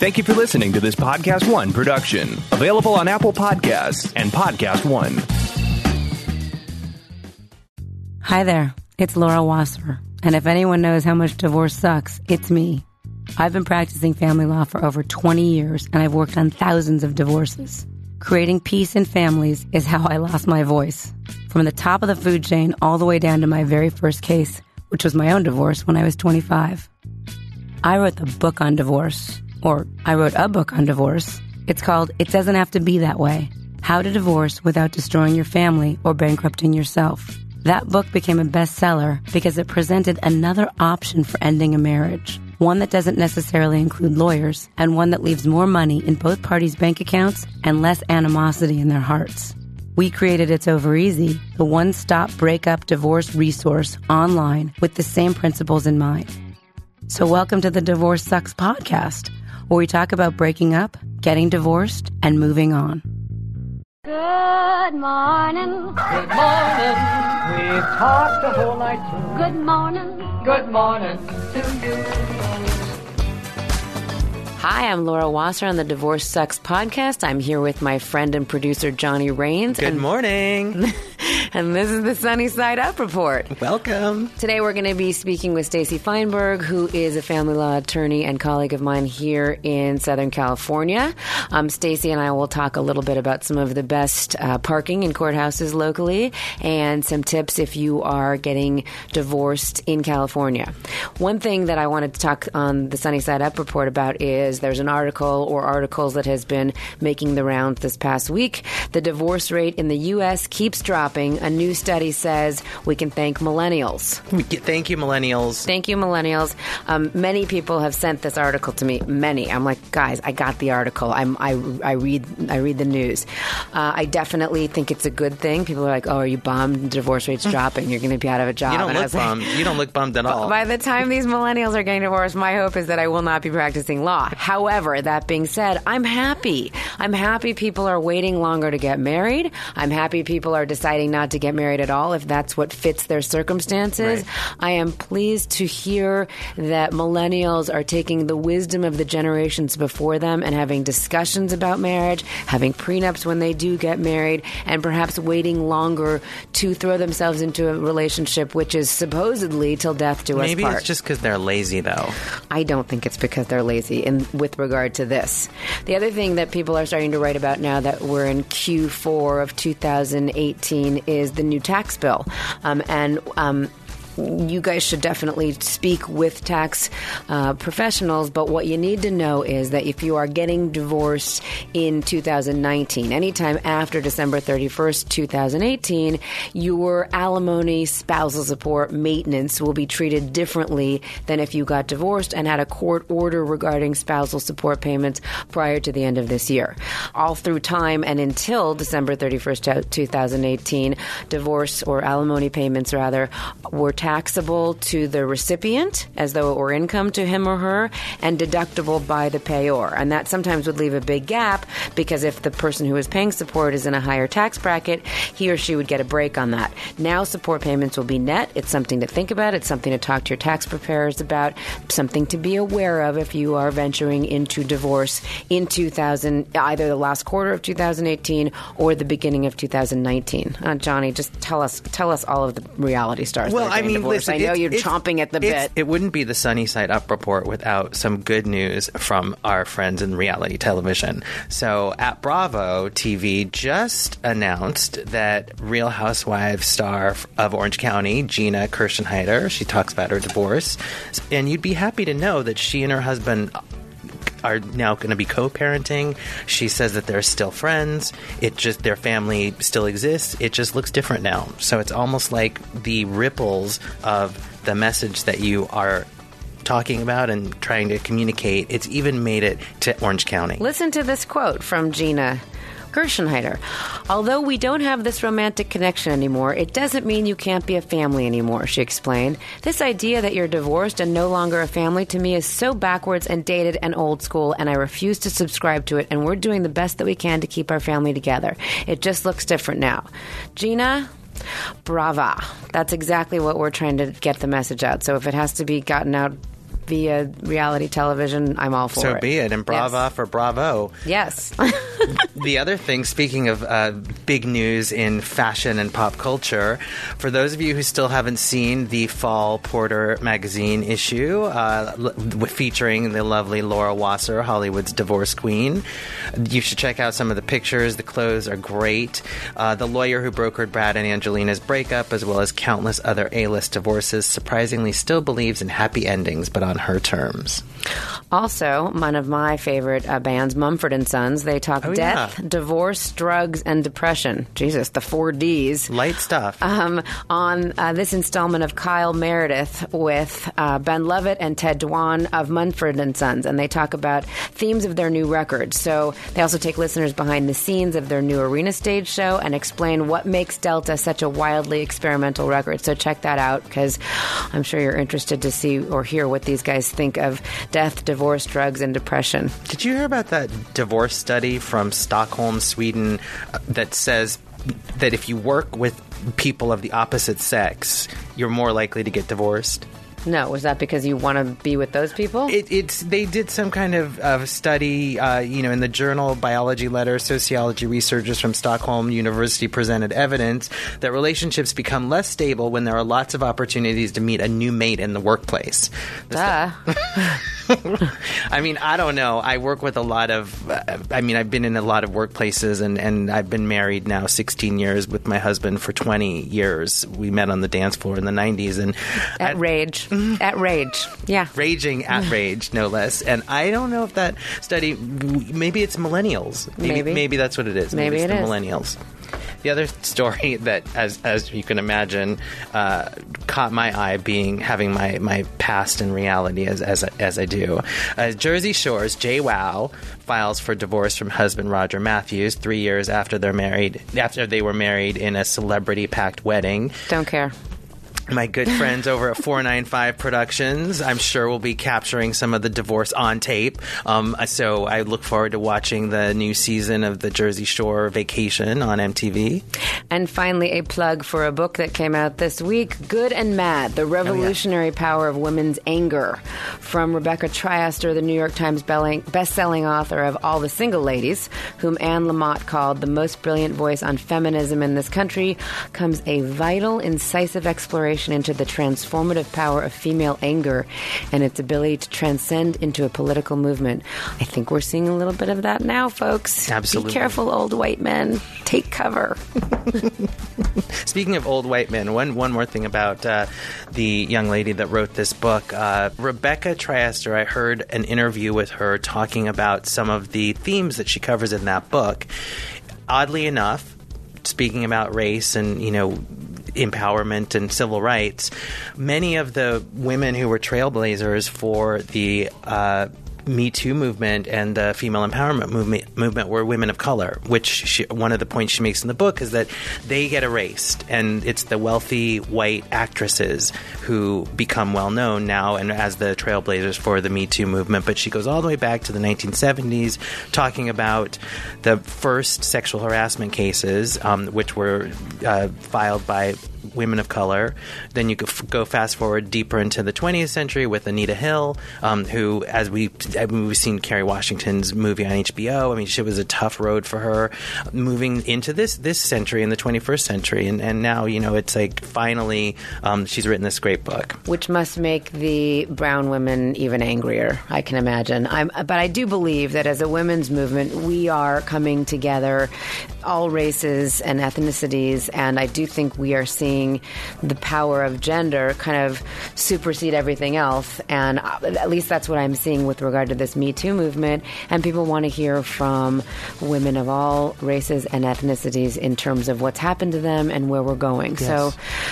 Thank you for listening to this Podcast One production. Available on Apple Podcasts and Podcast One. Hi there, it's Laura Wasser. And if anyone knows how much divorce sucks, it's me. I've been practicing family law for over 20 years, and I've worked on thousands of divorces. Creating peace in families is how I lost my voice. From the top of the food chain all the way down to my very first case, which was my own divorce when I was 25. I wrote the book on divorce, or I wrote a book on divorce. It's called It Doesn't Have to Be That Way: How to Divorce Without Destroying Your Family or Bankrupting Yourself. That book became a bestseller because it presented another option for ending a marriage. One that doesn't necessarily include lawyers, and one that leaves more money in both parties' bank accounts and less animosity in their hearts. We created It's Over Easy, the one-stop breakup divorce resource online with the same principles in mind. So welcome to the Divorce Sucks podcast, where we talk about breaking up, getting divorced, and moving on. Good morning. Good morning. We've talked the whole night through. Good morning. Good morning to you. Hi, I'm Laura Wasser on the Divorce Sucks podcast. I'm here with my friend and producer, Johnny Rains. Good morning. And this is the Sunny Side Up Report. Welcome. Today we're going to be speaking with Stacey Feinberg, who is a family law attorney and colleague of mine here in Southern California. Stacey and I will talk a little bit about some of the best parking in courthouses locally and some tips if you are getting divorced in California. One thing that I wanted to talk on the Sunny Side Up Report about is there's an article or articles that has been making the rounds this past week. The divorce rate in the U.S. keeps dropping. A new study says we can thank millennials. Thank you, millennials. Thank you, millennials. Many people have sent this article to me. Many. I'm like, guys, I got the article. I read the news. I definitely think it's a good thing. People are like, oh, are you bummed? The divorce rate's dropping. You're going to be out of a job. You don't look bummed. You don't look bummed at all. By the time these millennials are getting divorced, my hope is that I will not be practicing law. However, that being said, I'm happy. I'm happy people are waiting longer to get married. I'm happy people are deciding not to get married at all if that's what fits their circumstances. Right. I am pleased to hear that millennials are taking the wisdom of the generations before them and having discussions about marriage, having prenups when they do get married, and perhaps waiting longer to throw themselves into a relationship which is supposedly till death do us part. Maybe it's just because they're lazy, though. I don't think it's because they're lazy with regard to this. The other thing that people are starting to write about now that we're in Q4 of 2018 is the new tax bill. You guys should definitely speak with tax professionals, but what you need to know is that if you are getting divorced in 2019, anytime after December 31st, 2018, your alimony, spousal support, maintenance will be treated differently than if you got divorced and had a court order regarding spousal support payments prior to the end of this year. All through time and until December 31st, 2018, divorce or alimony payments, rather, were taxable to the recipient as though it were income to him or her and deductible by the payor. And that sometimes would leave a big gap because if the person who is paying support is in a higher tax bracket, he or she would get a break on that. Now support payments will be net. It's something to think about. It's something to talk to your tax preparers about, something to be aware of if you are venturing into divorce in either the last quarter of 2018 or the beginning of 2019. Johnny, just tell us all of the reality stars. Well, I mean, listen, I know you're chomping at the bit. It wouldn't be the Sunny Side Up report without some good news from our friends in reality television. So at Bravo TV just announced that Real Housewives star of Orange County, Gina Kirschenheiter, she talks about her divorce. And you'd be happy to know that she and her husband are now going to be co-parenting. She says that they're still friends. Their family still exists. It just looks different now. So it's almost like the ripples of the message that you are talking about and trying to communicate. It's even made it to Orange County. Listen to this quote from Gina Kirschenheiter. Although we don't have this romantic connection anymore, it doesn't mean you can't be a family anymore, she explained. This idea that you're divorced and no longer a family to me is so backwards and dated and old school, and I refuse to subscribe to it, and we're doing the best that we can to keep our family together. It just looks different now. Gina, brava. That's exactly what we're trying to get the message out. So if it has to be gotten out via reality television, I'm all for it. So be it. And brava Yes. for Bravo. Yes. The other thing, speaking of big news in fashion and pop culture, for those of you who still haven't seen the Fall Porter magazine issue featuring the lovely Laura Wasser, Hollywood's divorce queen, you should check out some of the pictures. The clothes are great. The lawyer who brokered Brad and Angelina's breakup, as well as countless other A-list divorces, surprisingly still believes in happy endings, but on her terms. Also, one of my favorite bands, Mumford & Sons, they talk death, divorce, drugs, and depression. Jesus, the 4 Ds. Light stuff. On this installment of Kyle Meredith with Ben Lovett and Ted Dwan of Mumford & Sons, and they talk about themes of their new record. So they also take listeners behind the scenes of their new arena stage show and explain what makes Delta such a wildly experimental record. So check that out, because I'm sure you're interested to see or hear what these guys think of death, divorce, drugs, and depression. Did you hear about that divorce study from Stockholm, Sweden, that says that if you work with people of the opposite sex, you're more likely to get divorced? No, was that because you want to be with those people? They did some kind of study, in the journal Biology Letter. Sociology researchers from Stockholm University presented evidence that relationships become less stable when there are lots of opportunities to meet a new mate in the workplace. I mean, I don't know. I work with a lot of, I've been in a lot of workplaces, and I've been married now 16 years with my husband for 20 years. We met on the dance floor in the 90s. And At Rage. At Rage. Yeah. Raging at Rage, no less. And I don't know if that study, maybe it's millennials. Maybe that's what it is. Maybe it's it the is. millennials. The other story that, as you can imagine, caught my eye, being having my past in reality as I do. Jersey Shore's JWoww files for divorce from husband Roger Matthews 3 years after they were married in a celebrity-packed wedding. Don't care. My good friends over at 495 Productions, I'm sure, will be capturing some of the divorce on tape. So I look forward to watching the new season of the Jersey Shore Vacation on MTV. And finally, a plug for a book that came out this week, Good and Mad, The Revolutionary Power of Women's Anger, from Rebecca Triaster, the New York Times best-selling author of All the Single Ladies, whom Anne Lamott called the most brilliant voice on feminism in this country, comes a vital, incisive exploration into the transformative power of female anger and its ability to transcend into a political movement. I think we're seeing a little bit of that now, folks. Absolutely. Be careful, old white men. Take cover. Speaking of old white men, one more thing about the young lady that wrote this book. Rebecca Triaster, I heard an interview with her talking about some of the themes that she covers in that book. Oddly enough, speaking about race and, empowerment and civil rights, many of the women who were trailblazers for the Me Too movement and the female empowerment movement were women of color, which one of the points she makes in the book is that they get erased, and it's the wealthy white actresses who become well known now and as the trailblazers for the Me Too movement. But she goes all the way back to the 1970s, talking about the first sexual harassment cases, which were filed by women of color. Then you go fast forward deeper into the 20th century with Anita Hill, who, as we've seen Kerry Washington's movie on HBO. I mean, it was a tough road for her moving into this century, in the 21st century. And now, it's like finally she's written this great book. Which must make the brown women even angrier, I can imagine. But I do believe that as a women's movement, we are coming together, all races and ethnicities, and I do think we are seeing the power of gender kind of supersede everything else. And at least that's what I'm seeing with regard to this Me Too movement. And people want to hear from women of all races and ethnicities in terms of what's happened to them and where we're going. Yes. So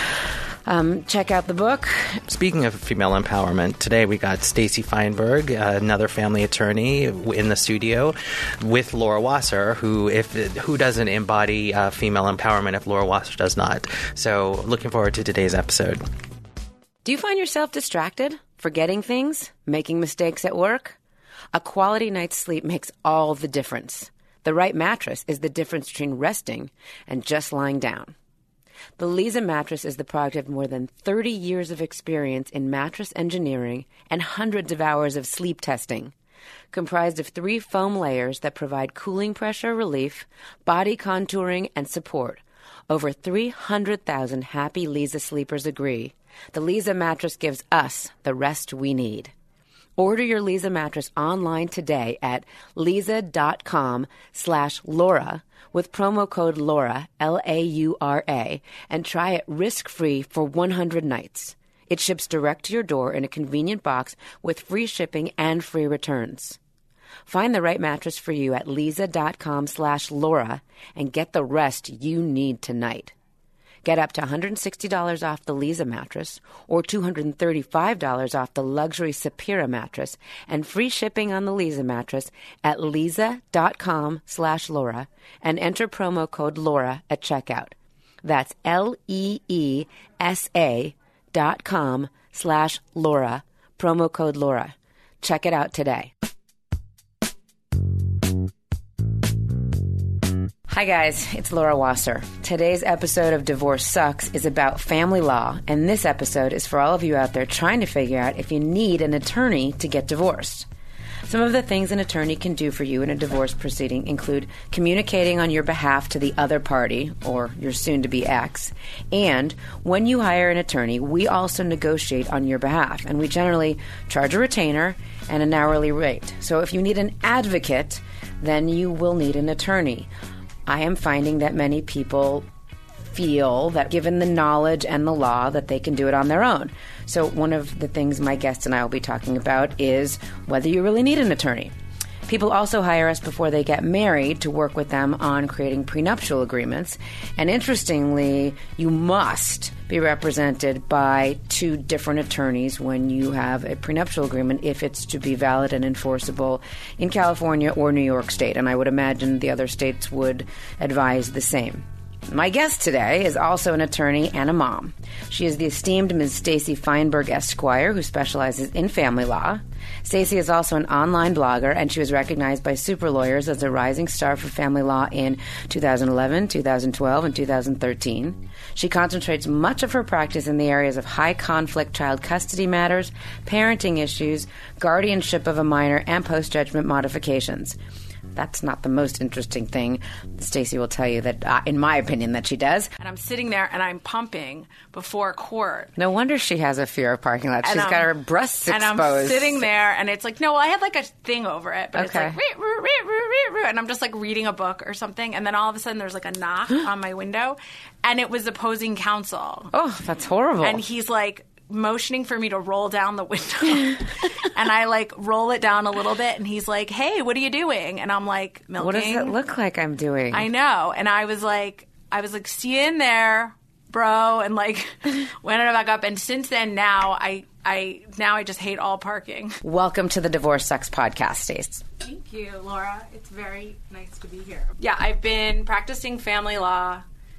check out the book. Speaking of female empowerment, today we got Stacey Feinberg, another family attorney, in the studio with Laura Wasser, who doesn't embody female empowerment if Laura Wasser does not. So looking forward to today's episode. Do you find yourself distracted, forgetting things, making mistakes at work? A quality night's sleep makes all the difference. The right mattress is the difference between resting and just lying down. The Leeza mattress is the product of more than 30 years of experience in mattress engineering and hundreds of hours of sleep testing. Comprised of 3 foam layers that provide cooling pressure relief, body contouring, and support. Over 300,000 happy Leeza sleepers agree. The Leeza mattress gives us the rest we need. Order your Leeza mattress online today at leeza.com/Laura with promo code Laura, Laura, and try it risk-free for 100 nights. It ships direct to your door in a convenient box with free shipping and free returns. Find the right mattress for you at leeza.com/Laura and get the rest you need tonight. Get up to $160 off the Leeza mattress or $235 off the luxury Sapira mattress and free shipping on the Leeza mattress at leeza.com/Laura and enter promo code Laura at checkout. That's LEESA.com/Laura, promo code Laura. Check it out today. Hi guys, it's Laura Wasser. Today's episode of Divorce Sucks is about family law, and this episode is for all of you out there trying to figure out if you need an attorney to get divorced. Some of the things an attorney can do for you in a divorce proceeding include communicating on your behalf to the other party, or your soon-to-be ex, and when you hire an attorney, we also negotiate on your behalf, and we generally charge a retainer and an hourly rate. So if you need an advocate, then you will need an attorney. I am finding that many people feel that given the knowledge and the law that they can do it on their own. So one of the things my guest and I will be talking about is whether you really need an attorney. People also hire us before they get married to work with them on creating prenuptial agreements. And interestingly, you must be represented by 2 different attorneys when you have a prenuptial agreement if it's to be valid and enforceable in California or New York State. And I would imagine the other states would advise the same. My guest today is also an attorney and a mom. She is the esteemed Ms. Stacey Feinberg Esquire, who specializes in family law. Stacey is also an online blogger, and she was recognized by Super Lawyers as a rising star for family law in 2011, 2012, and 2013. She concentrates much of her practice in the areas of high-conflict child custody matters, parenting issues, guardianship of a minor, and post-judgment modifications. That's not the most interesting thing. Stacey will tell you that, in my opinion, that she does. And I'm sitting there and I'm pumping before court. No wonder she has a fear of parking lots. She's got her breasts exposed. And I'm sitting there and it's like, no, I had like a thing over it. But okay. It's like, and I'm just like reading a book or something. And then all of a sudden there's like a knock on my window. And it was opposing counsel. Oh, that's horrible. And he's like motioning for me to roll down the window. And I like roll it down a little bit and he's like, hey, what are you doing? And I'm like, milking. What does it look like I'm doing? I know. And I was like, see you in there, bro, and like went back up. And since then now I just hate all parking. Welcome to the Divorce Sucks podcast, Stace. Thank you, Laura. It's very nice to be here. Yeah, I've been practicing family law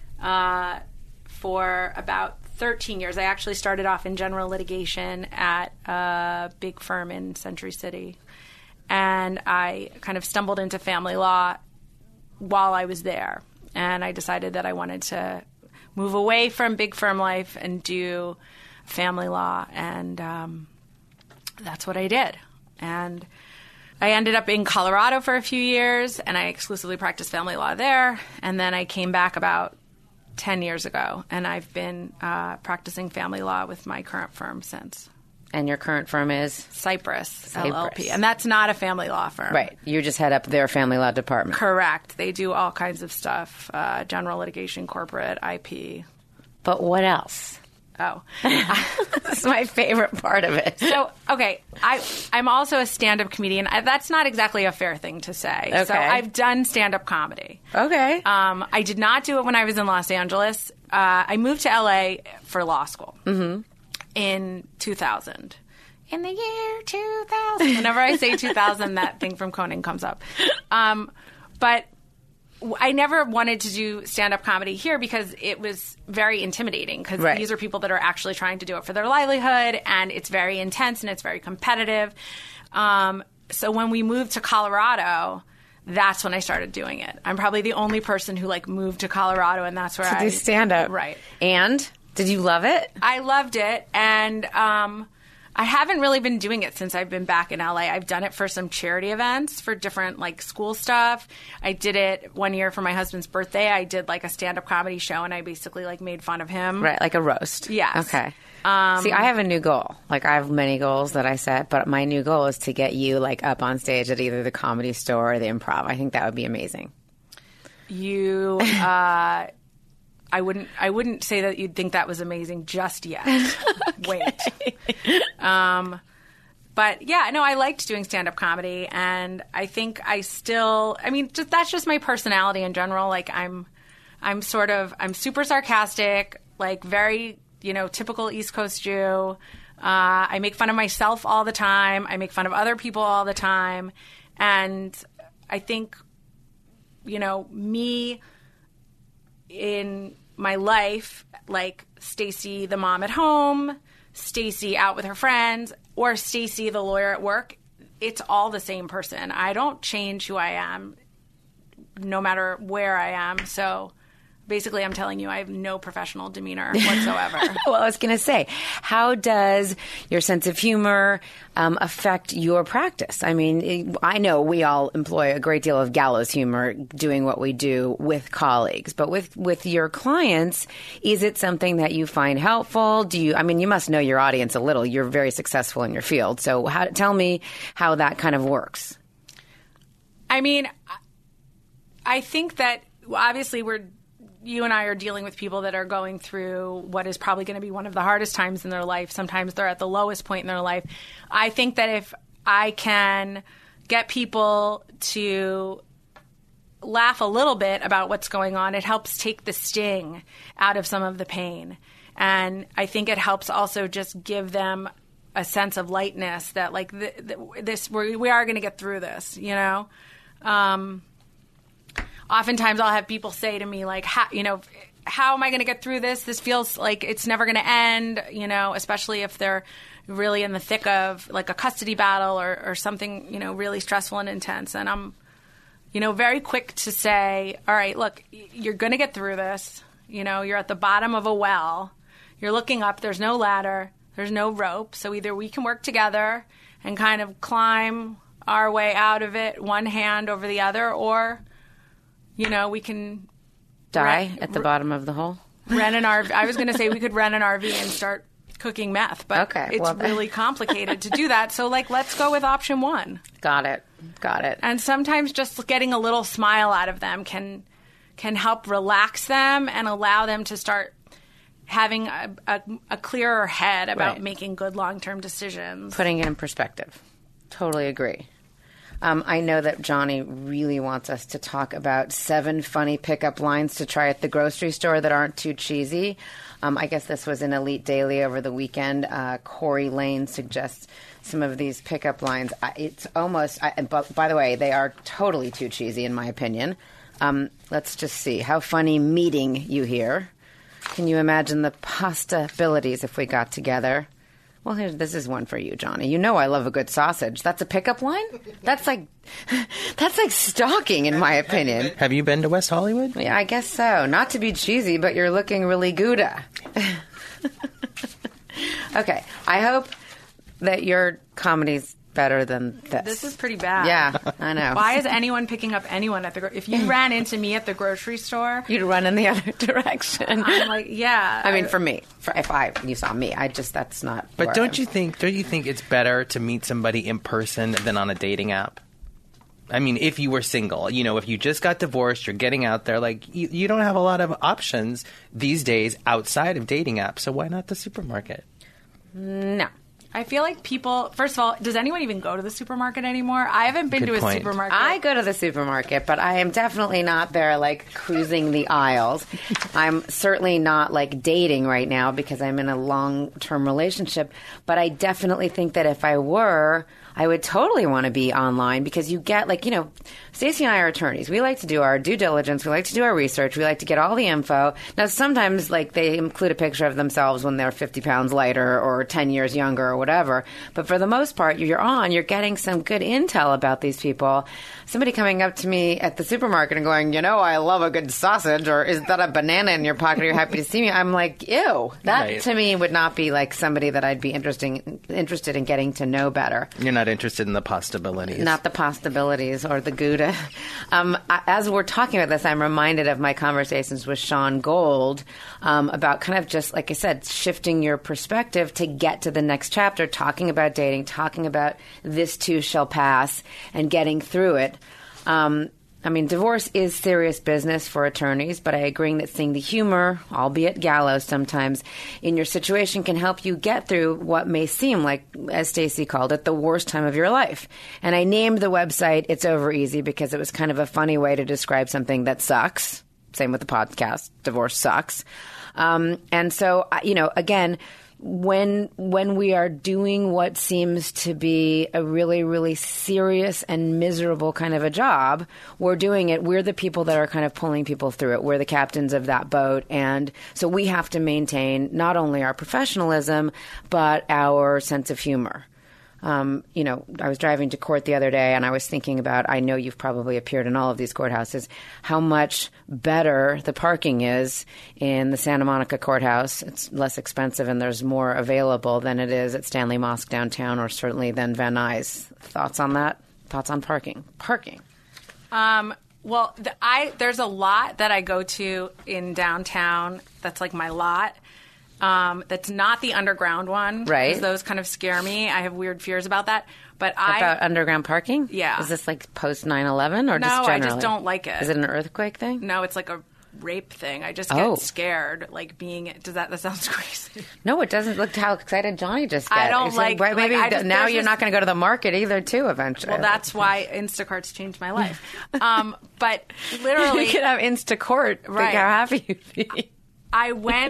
for about 13 years. I actually started off in general litigation at a big firm in Century City. And I kind of stumbled into family law while I was there. And I decided that I wanted to move away from big firm life and do family law. And that's what I did. And I ended up in Colorado for a few years, and I exclusively practiced family law there. And then I came back about 10 years ago, and I've been practicing family law with my current firm since. And your current firm is? Cypress LLP. And that's not a family law firm. Right. You just head up their family law department. Correct. They do all kinds of stuff, general litigation, corporate, IP. But what else? Oh. This is my favorite part of it. So, okay, I'm also a stand-up comedian. That's not exactly a fair thing to say. Okay. So I've done stand-up comedy. Okay. I did not do it when I was in Los Angeles. I moved to L.A. for law school in 2000. In the year 2000. Whenever I say 2000, that thing from Conan comes up. But I never wanted to do stand-up comedy here because it was very intimidating because these are people that are actually trying to do it for their livelihood, and it's very intense and it's very competitive. So when we moved to Colorado, that's when I started doing it. I'm probably the only person who like moved to Colorado, and that's where I do stand-up. Right. And did you love it? I loved it, and I haven't really been doing it since I've been back in LA. I've done it for some charity events for different like school stuff. I did it one year for my husband's birthday. I did like a stand-up comedy show, and I basically like made fun of him. Right, like a roast. Yes. Okay. See, I have a new goal. Like, I have many goals that I set, but my new goal is to get you like up on stage at either the Comedy Store or the Improv. I think that would be amazing. You, I wouldn't say that you'd think that was amazing just yet. Wait. But yeah, no, I liked doing stand-up comedy, and I think that's just my personality in general. Like, I'm super sarcastic, like very, typical East Coast Jew. I make fun of myself all the time. I make fun of other people all the time. And I think, me in my life, like Stacy, the mom at home, Stacy out with her friends, or Stacy, the lawyer at work, it's all the same person. I don't change who I am no matter where I am. So basically, I'm telling you, I have no professional demeanor whatsoever. Well, I was going to say, how does your sense of humor affect your practice? I mean, I know we all employ a great deal of gallows humor doing what we do with colleagues, but with your clients, is it something that you find helpful? You must know your audience a little. You're very successful in your field. So tell me how that kind of works. I mean, I think that obviously you and I are dealing with people that are going through what is probably going to be one of the hardest times in their life. Sometimes they're at the lowest point in their life. I think that if I can get people to laugh a little bit about what's going on, it helps take the sting out of some of the pain. And I think it helps also just give them a sense of lightness that like we are going to get through this, Oftentimes I'll have people say to me, like, how am I going to get through this? This feels like it's never going to end, especially if they're really in the thick of, like, a custody battle or something, really stressful and intense. And I'm, very quick to say, all right, look, you're going to get through this. You're at the bottom of a well. You're looking up. There's no ladder. There's no rope. So either we can work together and kind of climb our way out of it, one hand over the other, or we can die at the bottom of the hole. Rent an RV. I was going to say we could rent an RV and start cooking meth, but it's really complicated to do that. So, let's go with option one. Got it. And sometimes just getting a little smile out of them can help relax them and allow them to start having a clearer head about making good long-term decisions. Putting it in perspective. Totally agree. I know that Johnny really wants us to talk about 7 funny pickup lines to try at the grocery store that aren't too cheesy. I guess this was in Elite Daily over the weekend. Corey Lane suggests some of these pickup lines. It's almost, by the way, they are totally too cheesy in my opinion. Let's just see. How funny meeting you here. Can you imagine the possibilities if we got together? Well, this is one for you, Johnny. I love a good sausage. That's a pickup line? That's like stalking, in my opinion. Have you been to West Hollywood? Yeah, I guess so. Not to be cheesy, but you're looking really Gouda. Okay, I hope that your comedy's better than this. This is pretty bad. Yeah, I know. Why is anyone picking up anyone at the if you ran into me at the grocery store, you'd run in the other direction. I'm like, yeah. I mean, for me, if you saw me, that's not. But don't you think it's better to meet somebody in person than on a dating app? I mean, if you were single, if you just got divorced, you're getting out there, like, you don't have a lot of options these days outside of dating apps. So why not the supermarket? No. I feel like people, first of all, does anyone even go to the supermarket anymore? I haven't been to a supermarket. I go to the supermarket, but I am definitely not there, like, cruising the aisles. I'm certainly not, like, dating right now because I'm in a long-term relationship. But I definitely think that if I were, I would totally want to be online because you get, like, Stacey and I are attorneys. We like to do our due diligence. We like to do our research. We like to get all the info. Now, sometimes, like, they include a picture of themselves when they're 50 pounds lighter or 10 years younger or whatever. But for the most part, you're getting some good intel about these people. Somebody coming up to me at the supermarket and going, I love a good sausage, or is that a banana in your pocket? Are you happy to see me? I'm like, ew. That, to me, would not be like somebody that I'd be interested in getting to know better. You're not interested in the possibilities. Not the possibilities or the Gouda. As we're talking about this, I'm reminded of my conversations with Sean Gold about kind of just, like I said, shifting your perspective to get to the next chapter, talking about dating, talking about this too shall pass, and getting through it. Divorce is serious business for attorneys, but I agree that seeing the humor, albeit gallows sometimes, in your situation can help you get through what may seem like, as Stacey called it, the worst time of your life. And I named the website It's Over Easy because it was kind of a funny way to describe something that sucks. Same with the podcast. Divorce sucks. And so, again, when we are doing what seems to be a really, really serious and miserable kind of a job, we're doing it. We're the people that are kind of pulling people through it. We're the captains of that boat. And so we have to maintain not only our professionalism, but our sense of humor. I was driving to court the other day and I was thinking about, I know you've probably appeared in all of these courthouses, how much better the parking is in the Santa Monica courthouse. It's less expensive and there's more available than it is at Stanley Mosque downtown, or certainly than Van Nuys. Thoughts on that? Thoughts on parking? There's a lot that I go to in downtown that's like my lot. That's not the underground one. Right. 'Cause those kind of scare me. I have weird fears about that. About underground parking? Yeah. Is this like post 9/11 or No, just generally? I just don't like it. Is it an earthquake thing? No, it's like a rape thing. I just get scared, like being. That sounds crazy. No, it doesn't. Look how excited Johnny just got. I don't like. Maybe like, now you're not going to go to the market either, too. Eventually. Well, that's why Instacart's changed my life. But literally, you could have Instacart. Right. Think how happy you'd be. I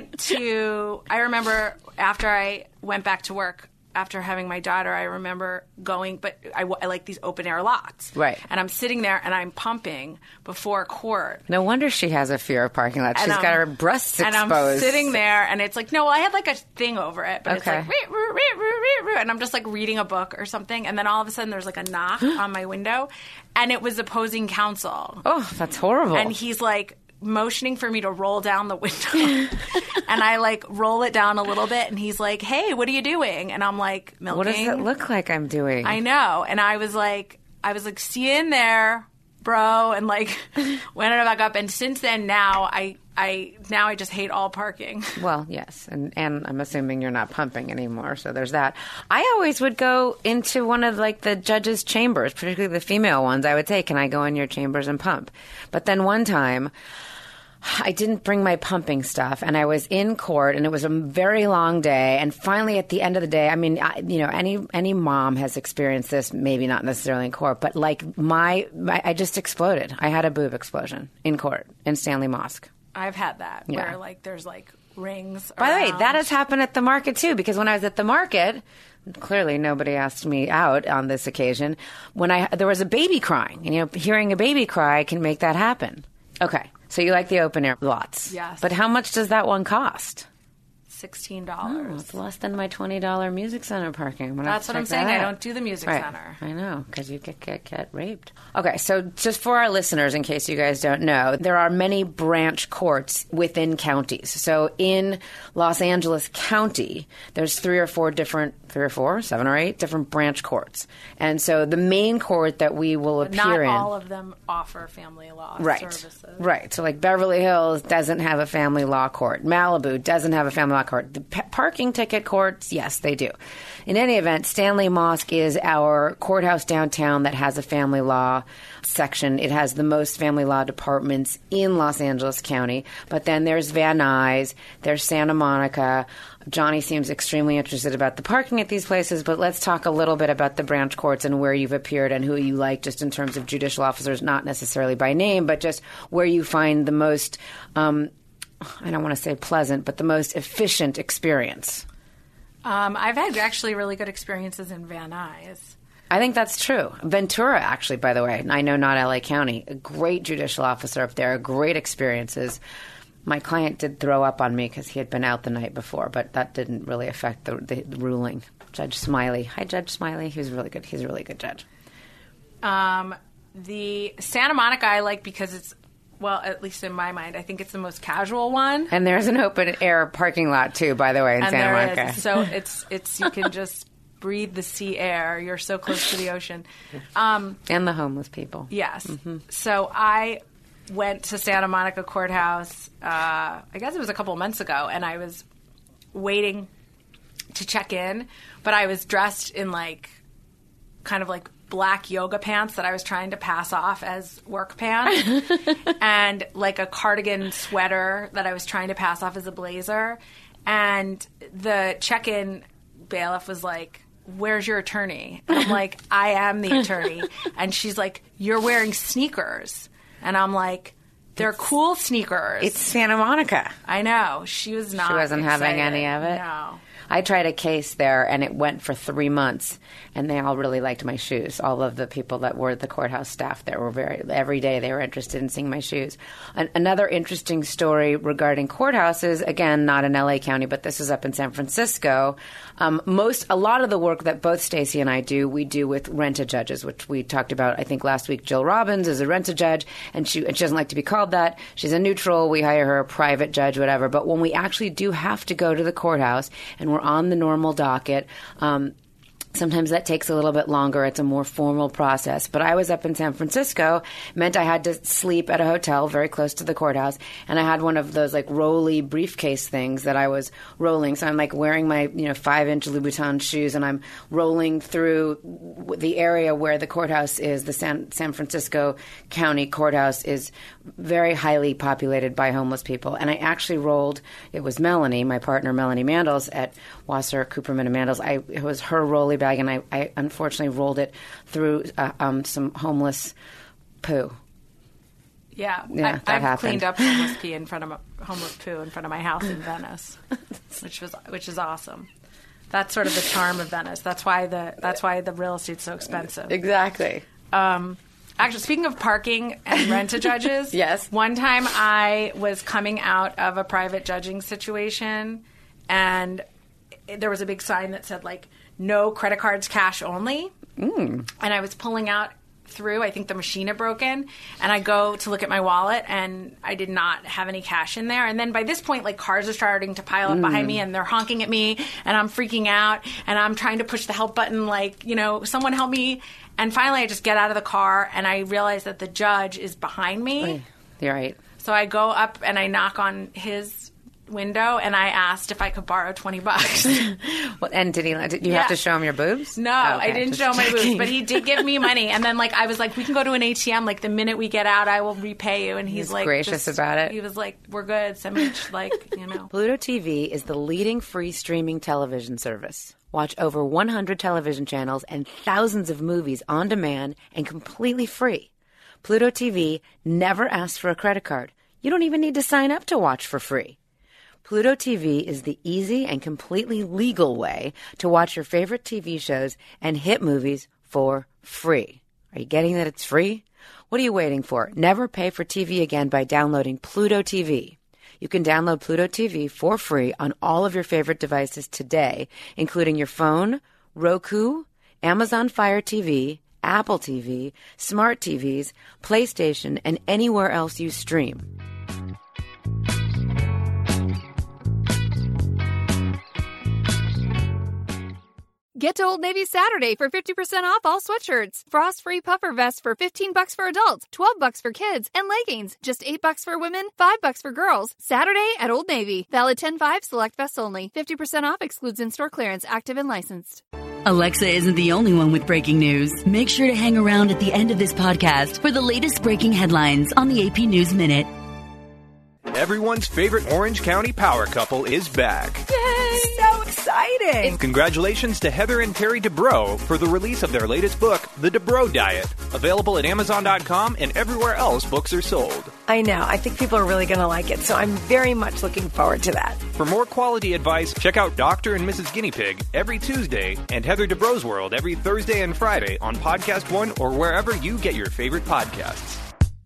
remember after I went back to work after having my daughter, I remember going, but I like these open air lots. Right. And I'm sitting there and I'm pumping before court. No wonder she has a fear of parking lots. She's got her breasts exposed. And I'm sitting there and it's like, no, I had like a thing over it, but okay. It's like, and I'm just like reading a book or something. And then all of a sudden there's like a knock on my window and it was opposing counsel. Oh, that's horrible. And he's like, motioning for me to roll down the window. And I like roll it down a little bit and he's like, hey, what are you doing? And I'm like, milking. What does it look like I'm doing? I know. And I was like, see you in there, bro. And like went back up. And since then now I just hate all parking. Well, yes. And I'm assuming you're not pumping anymore. So there's that. I always would go into one of like the judges' chambers, particularly the female ones. I would say, can I go in your chambers and pump? But then one time I didn't bring my pumping stuff and I was in court and it was a very long day. And finally at the end of the day, I mean, any mom has experienced this, maybe not necessarily in court, but like I just exploded. I had a boob explosion in court in Stanley Mosque. I've had that where like there's like rings By around. the way, that has happened at the market too, because when I was at the market, clearly nobody asked me out on this occasion, there was a baby crying. And hearing a baby cry can make that happen. Okay. So you like the open air lots. Yes. But how much does that one cost? $16. Oh, it's less than my $20 music center parking. That's what I'm saying. I don't do the music center. I know, because you get raped. Okay, so just for our listeners, in case you guys don't know, there are many branch courts within counties. So in Los Angeles County, there's 7 or 8 different branch courts. And so the main court that we will appear in... Not all of them offer family law services. Right. So like Beverly Hills doesn't have a family law court. Malibu doesn't have a family law court. The parking ticket courts, yes, they do. In any event, Stanley Mosque is our courthouse downtown that has a family law section. It has the most family law departments in Los Angeles County. But then there's Van Nuys, there's Santa Monica. Johnny seems extremely interested about the parking at these places, but let's talk a little bit about the branch courts and where you've appeared and who you like, just in terms of judicial officers, not necessarily by name, but just where you find the most... I don't want to say pleasant, but the most efficient experience. I've had actually really good experiences in Van Nuys. I think that's true. Ventura, actually, by the way, I know not LA County, a great judicial officer up there, great experiences. My client did throw up on me because he had been out the night before, but that didn't really affect the ruling. Judge Smiley. Hi, Judge Smiley. He was really good. He's a really good judge. The Santa Monica I like because it's, well, at least in my mind, I think it's the most casual one. And there's an open air parking lot too, by the way, in Santa Monica. So it's you can just breathe the sea air. You're so close to the ocean. And the homeless people. Yes. Mm-hmm. So I went to Santa Monica Courthouse, I guess it was a couple of months ago, and I was waiting to check in, but I was dressed in kind of black yoga pants that I was trying to pass off as work pants and a cardigan sweater that I was trying to pass off as a blazer. And the check-in bailiff was like, "Where's your attorney?" And I'm like, "I am the attorney." And she's like, "You're wearing sneakers." And I'm like, "They're cool sneakers." It's Santa Monica. I know. She was not. She wasn't having any of it? No. I tried a case there, and it went for 3 months, and they all really liked my shoes. All of the people that were the courthouse staff there were every day they were interested in seeing my shoes. Another interesting story regarding courthouses, again, not in LA County, but this is up in San Francisco. A lot of the work that both Stacey and I do, we do with rent-a-judges, which we talked about, I think, last week. Jill Robbins is a rent-a-judge, and she doesn't like to be called that. She's a neutral. We hire her a private judge, whatever. But when we actually do have to go to the courthouse, and we're on the normal docket, sometimes that takes a little bit longer. It's a more formal process. But I was up in San Francisco, meant I had to sleep at a hotel very close to the courthouse, and I had one of those rolly briefcase things that I was rolling. So I'm wearing my 5-inch Louboutin shoes, and I'm rolling through the area where the courthouse is. The San Francisco County Courthouse is very highly populated by homeless people. And I actually rolled, it was Melanie, my partner Melanie Mandels at Wasser, Cooperman and Mandels. It was her rolly bag, and I unfortunately rolled it through some homeless poo. Yeah, that I've happened. cleaned up homeless pee in front of homeless poo in front of my house in Venice, which is awesome. That's sort of the charm of Venice. That's why the real estate's so expensive. Exactly. Actually, speaking of parking and rent-a-judges, yes. One time I was coming out of a private judging situation, and there was a big sign that said no credit cards, cash only. And I was pulling out through, I think the machine had broken, and I go to look at my wallet, and I did not have any cash in there. And then by this point, cars are starting to pile up behind me, and they're honking at me, and I'm freaking out, and I'm trying to push the help button, someone help me. And finally, I just get out of the car, and I realize that the judge is behind me. You're right. So I go up, and I knock on his window, and I asked if I could borrow $20. Well, and did you have to show him your boobs? No, Oh, okay. I didn't show my boobs, but he did give me money. And then I was like, we can go to an ATM. The minute we get out, I will repay you. And he's gracious about it. He was like, we're good. Send me Pluto TV is the leading free streaming television service. Watch over 100 television channels and thousands of movies on demand and completely free. Pluto TV never asks for a credit card. You don't even need to sign up to watch for free. Pluto TV is the easy and completely legal way to watch your favorite TV shows and hit movies for free. Are you getting that it's free? What are you waiting for? Never pay for TV again by downloading Pluto TV. You can download Pluto TV for free on all of your favorite devices today, including your phone, Roku, Amazon Fire TV, Apple TV, smart TVs, PlayStation, and anywhere else you stream. Get to Old Navy Saturday for 50% off all sweatshirts. Frost-free puffer vests for $15 for adults, $12 for kids, and leggings. Just $8 for women, $5 for girls. Saturday at Old Navy. Valid 10/5 select vests only. 50% off excludes in-store clearance. Active and licensed. Alexa isn't the only one with breaking news. Make sure to hang around at the end of this podcast for the latest breaking headlines on the AP News Minute. Everyone's favorite Orange County power couple is back. Yay! So excited! exciting. Congratulations to Heather and Terry Dubrow for the release of their latest book, The Dubrow Diet, available at Amazon.com and everywhere else books are sold. I know. I think people are really going to like it, so I'm very much looking forward to that. For more quality advice, check out Dr. and Mrs. Guinea Pig every Tuesday and Heather Dubrow's World every Thursday and Friday on Podcast One or wherever you get your favorite podcasts.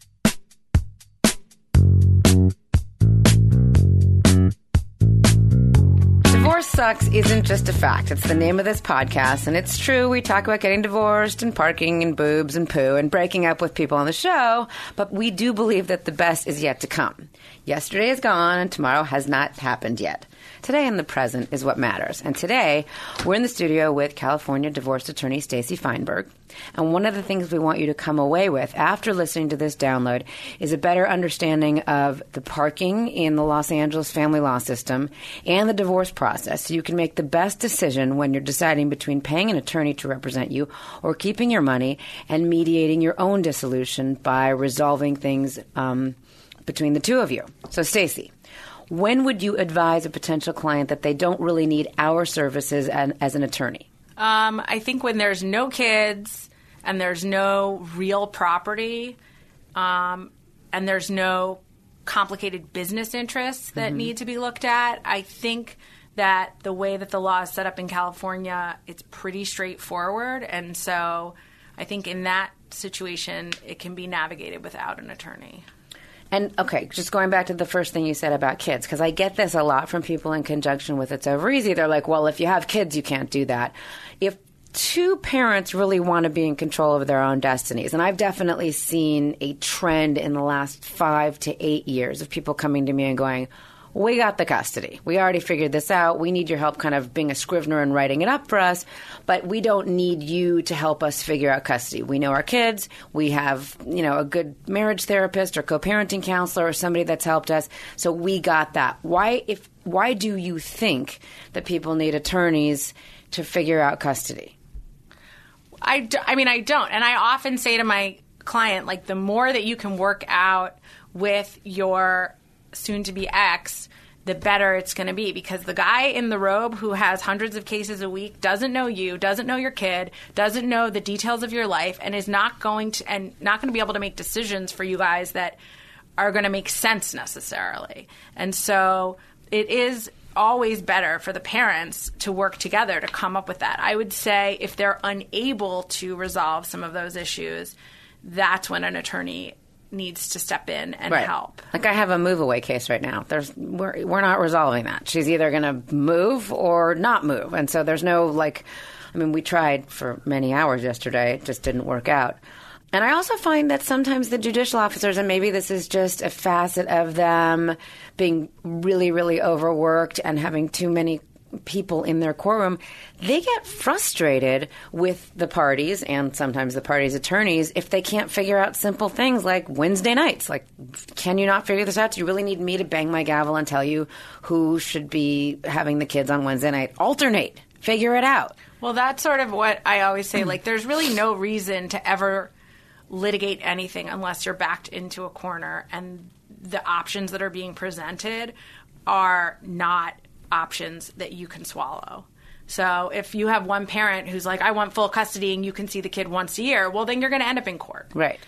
Divorce sucks isn't just a fact. It's the name of this podcast, and it's true. We talk about getting divorced and parking and boobs and poo and breaking up with people on the show, but we do believe that the best is yet to come. Yesterday is gone, and tomorrow has not happened yet. Today and the present is what matters. And today, we're in the studio with California divorce attorney Stacey Feinberg. And one of the things we want you to come away with after listening to this download is a better understanding of the parking in the Los Angeles family law system and the divorce process, so you can make the best decision when you're deciding between paying an attorney to represent you or keeping your money and mediating your own dissolution by resolving things between the two of you. So, Stacey, when would you advise a potential client that they don't really need our services as an attorney? I think when there's no kids and there's no real property and there's no complicated business interests that need to be looked at, I think that the way that the law is set up in California, it's pretty straightforward. And so I think in that situation, it can be navigated without an attorney. And, okay, just going back to the first thing you said about kids, because I get this a lot from people in conjunction with It's Over Easy. They're like, well, if you have kids, you can't do that. If two parents really want to be in control of their own destinies, and I've definitely seen a trend in the last 5 to 8 years of people coming to me and going, we got the custody. We already figured this out. We need your help kind of being a scrivener and writing it up for us, but we don't need you to help us figure out custody. We know our kids. We have, a good marriage therapist or co-parenting counselor or somebody that's helped us. So we got that. Why do you think that people need attorneys to figure out custody? I don't. And I often say to my client, like, the more that you can work out with your soon-to-be ex, the better it's going to be, because the guy in the robe who has hundreds of cases a week doesn't know you, doesn't know your kid, doesn't know the details of your life, and is not going to be able to make decisions for you guys that are going to make sense necessarily. And so it is always better for the parents to work together to come up with that. I would say if they're unable to resolve some of those issues, that's when an attorney needs to step in and help. Like, I have a move-away case right now. We're not resolving that. She's either going to move or not move. And so there's no, we tried for many hours yesterday. It just didn't work out. And I also find that sometimes the judicial officers, and maybe this is just a facet of them being really, really overworked and having too many people in their courtroom, they get frustrated with the parties and sometimes the parties' attorneys if they can't figure out simple things like Wednesday nights. Like, can you not figure this out? Do you really need me to bang my gavel and tell you who should be having the kids on Wednesday night? Alternate. Figure it out. Well, that's sort of what I always say. Like, there's really no reason to ever litigate anything unless you're backed into a corner and the options that are being presented are not options that you can swallow. So if you have one parent who's like, I want full custody and you can see the kid once a year, well, then you're going to end up in court. Right.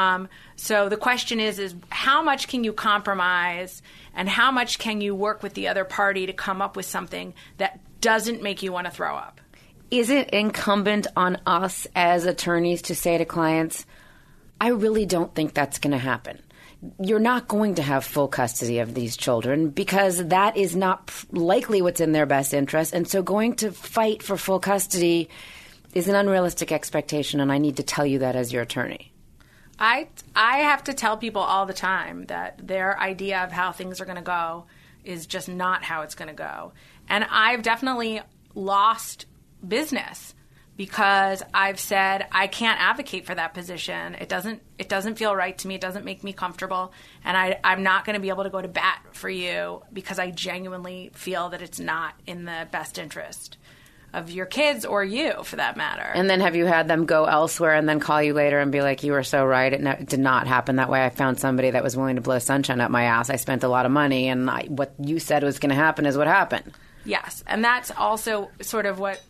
So the question is how much can you compromise and how much can you work with the other party to come up with something that doesn't make you want to throw up? Is it incumbent on us as attorneys to say to clients, I really don't think that's going to happen? You're not going to have full custody of these children because that is not likely what's in their best interest. And so going to fight for full custody is an unrealistic expectation, and I need to tell you that as your attorney. I have to tell people all the time that their idea of how things are going to go is just not how it's going to go. And I've definitely lost business because I've said I can't advocate for that position. It doesn't feel right to me. It doesn't make me comfortable. And I'm not going to be able to go to bat for you because I genuinely feel that it's not in the best interest of your kids or you, for that matter. And then have you had them go elsewhere and then call you later and be like, you were so right. It did not happen that way. I found somebody that was willing to blow sunshine up my ass. I spent a lot of money, and what you said was going to happen is what happened. Yes, and that's also sort of what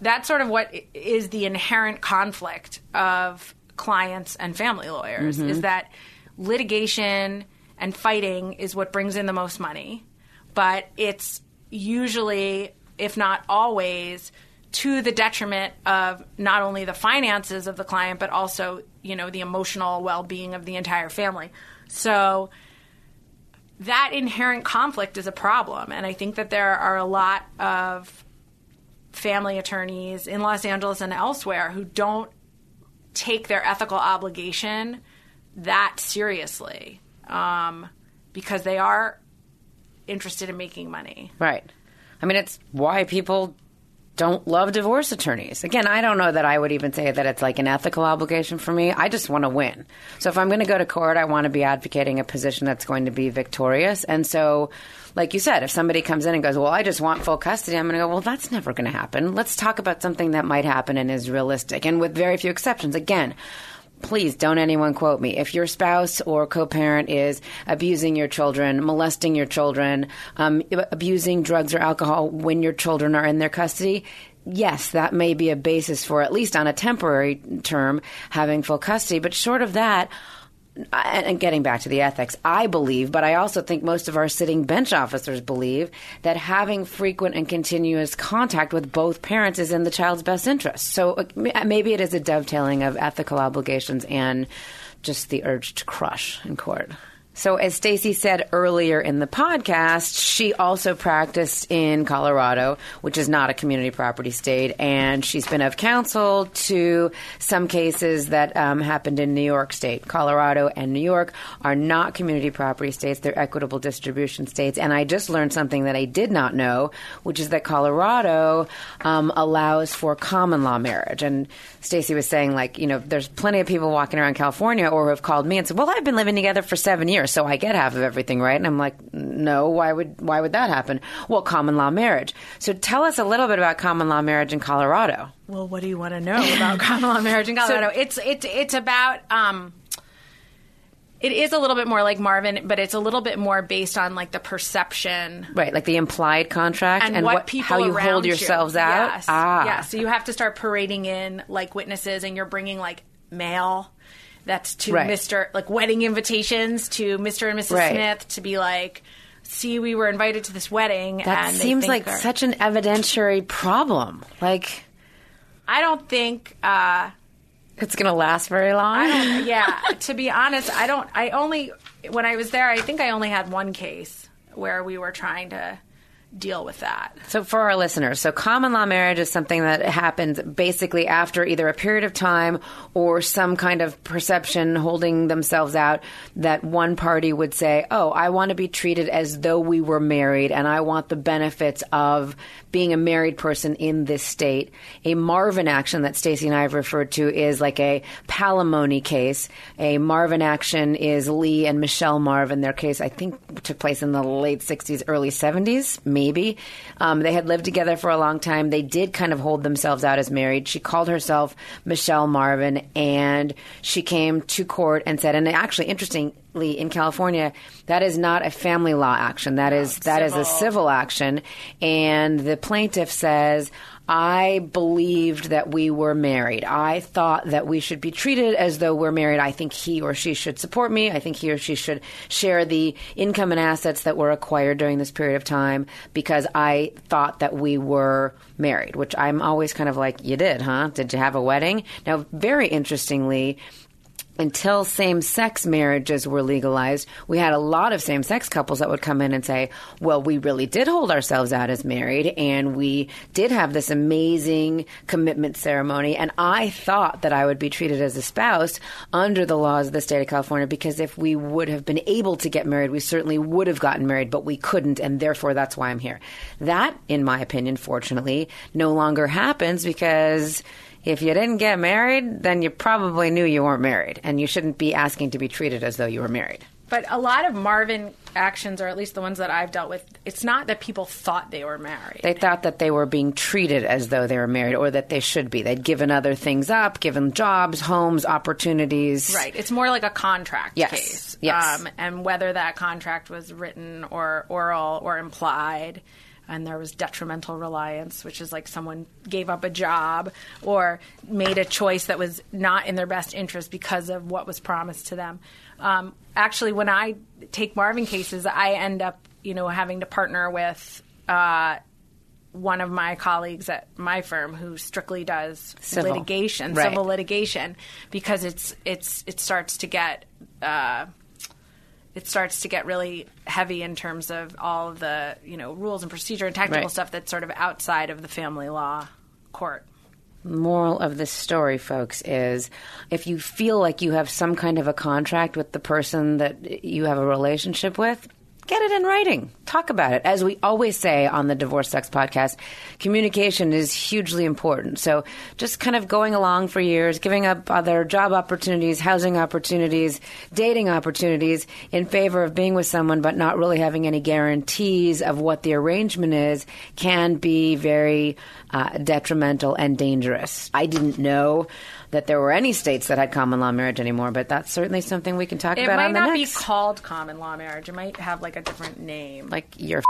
is the inherent conflict of clients and family lawyers, is that litigation and fighting is what brings in the most money, but it's usually, if not always, to the detriment of not only the finances of the client, but also, the emotional well-being of the entire family. So that inherent conflict is a problem, and I think that there are a lot of family attorneys in Los Angeles and elsewhere who don't take their ethical obligation that seriously, because they are interested in making money. Right. I mean, it's why people don't love divorce attorneys. Again, I don't know that I would even say that it's like an ethical obligation for me. I just want to win. So if I'm going to go to court, I want to be advocating a position that's going to be victorious. And so, like you said, if somebody comes in and goes, well, I just want full custody, I'm going to go, well, that's never going to happen. Let's talk about something that might happen and is realistic. And with very few exceptions, again, please don't anyone quote me. If your spouse or co-parent is abusing your children, molesting your children, abusing drugs or alcohol when your children are in their custody, yes, that may be a basis for, at least on a temporary term, having full custody. But short of that, and getting back to the ethics, I believe, but I also think most of our sitting bench officers believe, that having frequent and continuous contact with both parents is in the child's best interest. So maybe it is a dovetailing of ethical obligations and just the urge to crush in court. So as Stacey said earlier in the podcast, she also practiced in Colorado, which is not a community property state, and she's been of counsel to some cases that happened in New York State. Colorado and New York are not community property states. They're equitable distribution states. And I just learned something that I did not know, which is that Colorado allows for common law marriage. And Stacey was saying, there's plenty of people walking around California or who have called me and said, well, I've been living together for 7 years, so I get half of everything, right? And I'm like, no, why would that happen? Well, common law marriage. So tell us a little bit about common law marriage in Colorado. Well, what do you want to know about common law marriage in Colorado? It's about it is a little bit more like Marvin, but it's a little bit more based on the perception, right? Like the implied contract and what people how you hold yourselves out. Yes. Yeah. So you have to start parading in witnesses, and you're bringing mail. That's to Mr. Wedding invitations to Mr. and Mrs. Smith to be see, we were invited to this wedding. That seems like such an evidentiary problem. I don't think it's going to last very long. To be honest, when I was there, I think I only had one case where we were trying to deal with that. So for our listeners, common law marriage is something that happens basically after either a period of time or some kind of perception holding themselves out that one party would say, oh, I want to be treated as though we were married and I want the benefits of being a married person in this state. A Marvin action that Stacey and I have referred to is like a palimony case. A Marvin action is Lee and Michelle Marvin. Their case, I think, took place in the late 60s, early 70s, maybe. They had lived together for a long time. They did kind of hold themselves out as married. She called herself Michelle Marvin, and she came to court and said, and actually, interestingly, in California, that is not a family law action. That is a civil action. And the plaintiff says, I believed that we were married. I thought that we should be treated as though we're married. I think he or she should support me. I think he or she should share the income and assets that were acquired during this period of time because I thought that we were married, which I'm always kind of like, you did, huh? Did you have a wedding? Now, very interestingly, until same-sex marriages were legalized, we had a lot of same-sex couples that would come in and say, well, we really did hold ourselves out as married, and we did have this amazing commitment ceremony, and I thought that I would be treated as a spouse under the laws of the state of California, because if we would have been able to get married, we certainly would have gotten married, but we couldn't, and therefore that's why I'm here. That, in my opinion, fortunately, no longer happens because if you didn't get married, then you probably knew you weren't married, and you shouldn't be asking to be treated as though you were married. But a lot of Marvin actions, or at least the ones that I've dealt with, it's not that people thought they were married. They thought that they were being treated as though they were married, or that they should be. They'd given other things up, given jobs, homes, opportunities. Right. It's more like a contract case. Yes. And whether that contract was written or oral or implied. and there was detrimental reliance, which is like someone gave up a job or made a choice that was not in their best interest because of what was promised to them. Actually, when I take Marvin cases, I end up, having to partner with one of my colleagues at my firm who strictly does Civil. litigation, Right. civil litigation, because it starts to get really heavy in terms of all of the rules and procedure and technical Right. stuff that's sort of outside of the family law court. Moral of this story, folks, is if you feel like you have some kind of a contract with the person that you have a relationship with, get it in writing. Talk about it. As we always say on the Divorce Sucks podcast, communication is hugely important. So just kind of going along for years, giving up other job opportunities, housing opportunities, dating opportunities in favor of being with someone but not really having any guarantees of what the arrangement is can be very detrimental and dangerous. I didn't know that there were any states that had common law marriage anymore, but that's certainly something we can talk It about might on the not next. be called common law marriage. It might have like a different name. Like you're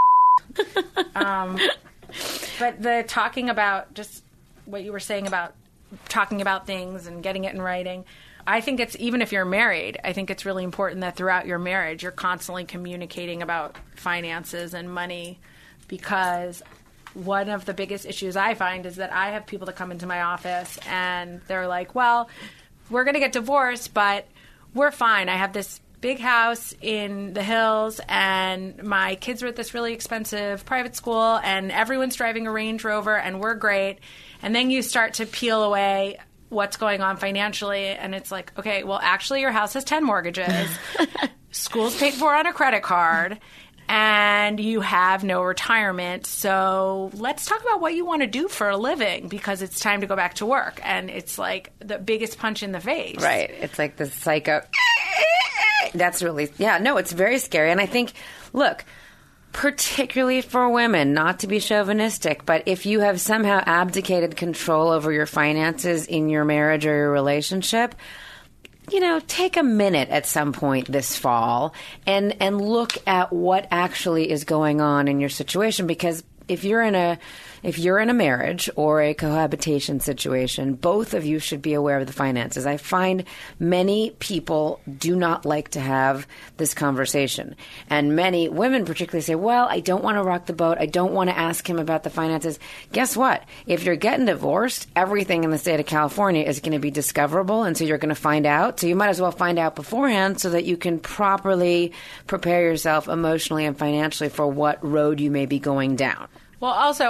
But the talking about just what you were saying about talking about things and getting it in writing, I think it's, even if you're married, I think it's really important that throughout your marriage you're constantly communicating about finances and money, because one of the biggest issues I find is that I have people that come into my office and they're like, well, we're going to get divorced, but we're fine. I have this big house in the hills and my kids are at this really expensive private school and everyone's driving a Range Rover and we're great. And then you start to peel away what's going on financially and it's like, okay, well, actually your house has 10 mortgages, school's paid for on a credit card, and you have no retirement. So let's talk about what you want to do for a living, because it's time to go back to work. And it's like the biggest punch in the face. right. It's like the psycho. That's really, it's very scary. And I think, look, particularly for women, not to be chauvinistic, but if you have somehow abdicated control over your finances in your marriage or your relationship, take a minute at some point this fall and look at what actually is going on in your situation. Because if you're in a marriage or a cohabitation situation, both of you should be aware of the finances. I find many people do not like to have this conversation. And many women particularly say, well, I don't want to rock the boat. I don't want to ask him about the finances. Guess what? If you're getting divorced, everything in the state of California is going to be discoverable. And so you're going to find out. So you might as well find out beforehand so that you can properly prepare yourself emotionally and financially for what road you may be going down. Well, also,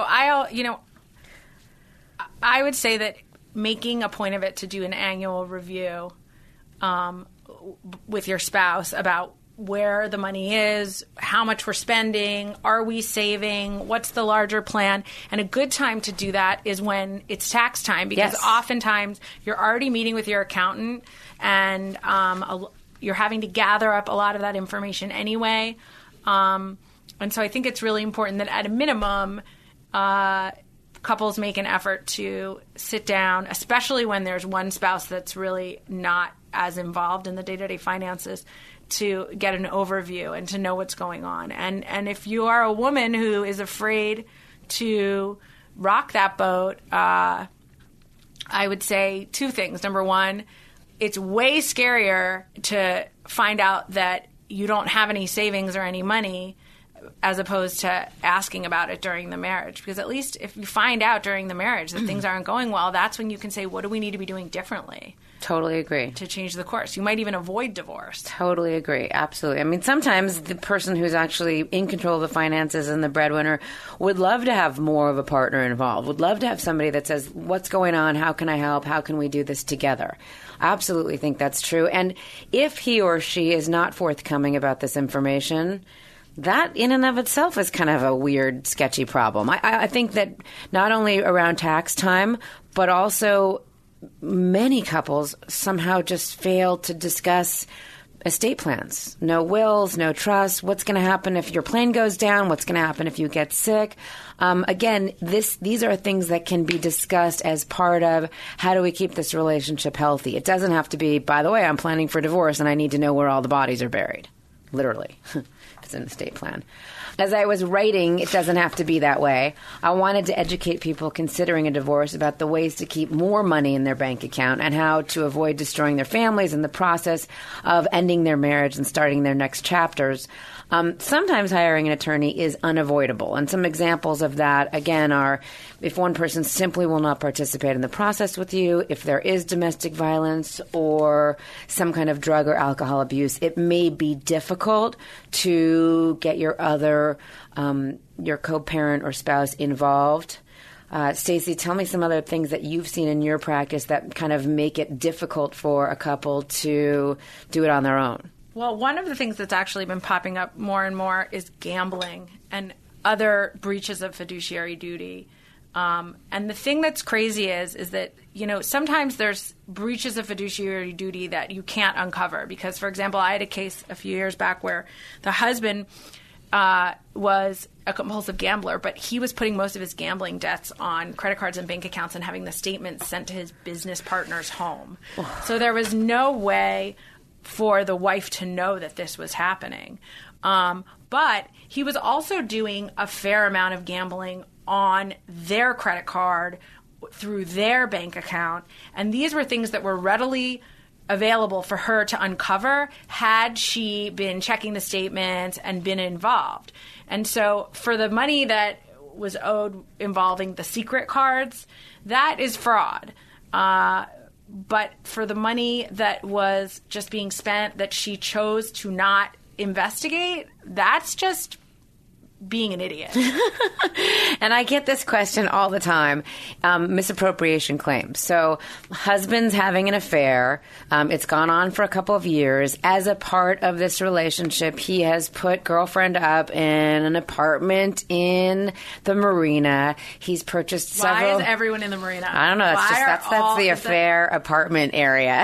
I would say that making a point of it to do an annual review with your spouse about where the money is, how much we're spending, are we saving, what's the larger plan. And a good time to do that is when it's tax time, because oftentimes you're already meeting with your accountant and you're having to gather up a lot of that information anyway. And so I think it's really important that at a minimum, couples make an effort to sit down, especially when there's one spouse that's really not as involved in the day-to-day finances, to get an overview and to know what's going on. And if you are a woman who is afraid to rock that boat, I would say two things. Number one, it's way scarier to find out that you don't have any savings or any money as opposed to asking about it during the marriage. Because at least if you find out during the marriage that things aren't going well, that's when you can say, what do we need to be doing differently? Totally agree. To change the course. You might even avoid divorce. Totally agree. Absolutely. I mean, sometimes the person who's actually in control of the finances and the breadwinner would love to have more of a partner involved, would love to have somebody that says, what's going on? How can I help? How can we do this together? Absolutely think that's true. And if he or she is not forthcoming about this information, that in and of itself is kind of a weird, sketchy problem. I think that not only around tax time, but also many couples somehow just fail to discuss estate plans. No wills, no trust. What's going to happen if your plane goes down? What's going to happen if you get sick? Again, these are things that can be discussed as part of how do we keep this relationship healthy. It doesn't have to be, by the way, I'm planning for divorce and I need to know where all the bodies are buried. literally, if it's an estate plan. As I was writing, it doesn't have to be that way. I wanted to educate people considering a divorce about the ways to keep more money in their bank account and how to avoid destroying their families in the process of ending their marriage and starting their next chapters. Sometimes hiring an attorney is unavoidable. And some examples of that, again, are if one person simply will not participate in the process with you, if there is domestic violence or some kind of drug or alcohol abuse, it may be difficult to get your your co-parent or spouse involved. Stacey, tell me some other things that you've seen in your practice that kind of make it difficult for a couple to do it on their own. Well, one of the things that's actually been popping up more and more is gambling and other breaches of fiduciary duty. And the thing that's crazy is that, sometimes there's breaches of fiduciary duty that you can't uncover. Because, for example, I had a case a few years back where the husband was a compulsive gambler, but he was putting most of his gambling debts on credit cards and bank accounts and having the statements sent to his business partner's home. So there was no way for the wife to know that this was happening. But he was also doing a fair amount of gambling on their credit card through their bank account. And these were things that were readily available for her to uncover had she been checking the statements and been involved. And so for the money that was owed involving the secret cards, that is fraud. But for the money that was just being spent that she chose to not investigate, that's just being an idiot. And I get this question all the time, misappropriation claims. So husband's having an affair. It's gone on for a couple of years. As a part of this relationship, he has put girlfriend up in an apartment in the marina. He's purchased several... Why is everyone in the marina? I don't know. That's the affair apartment area.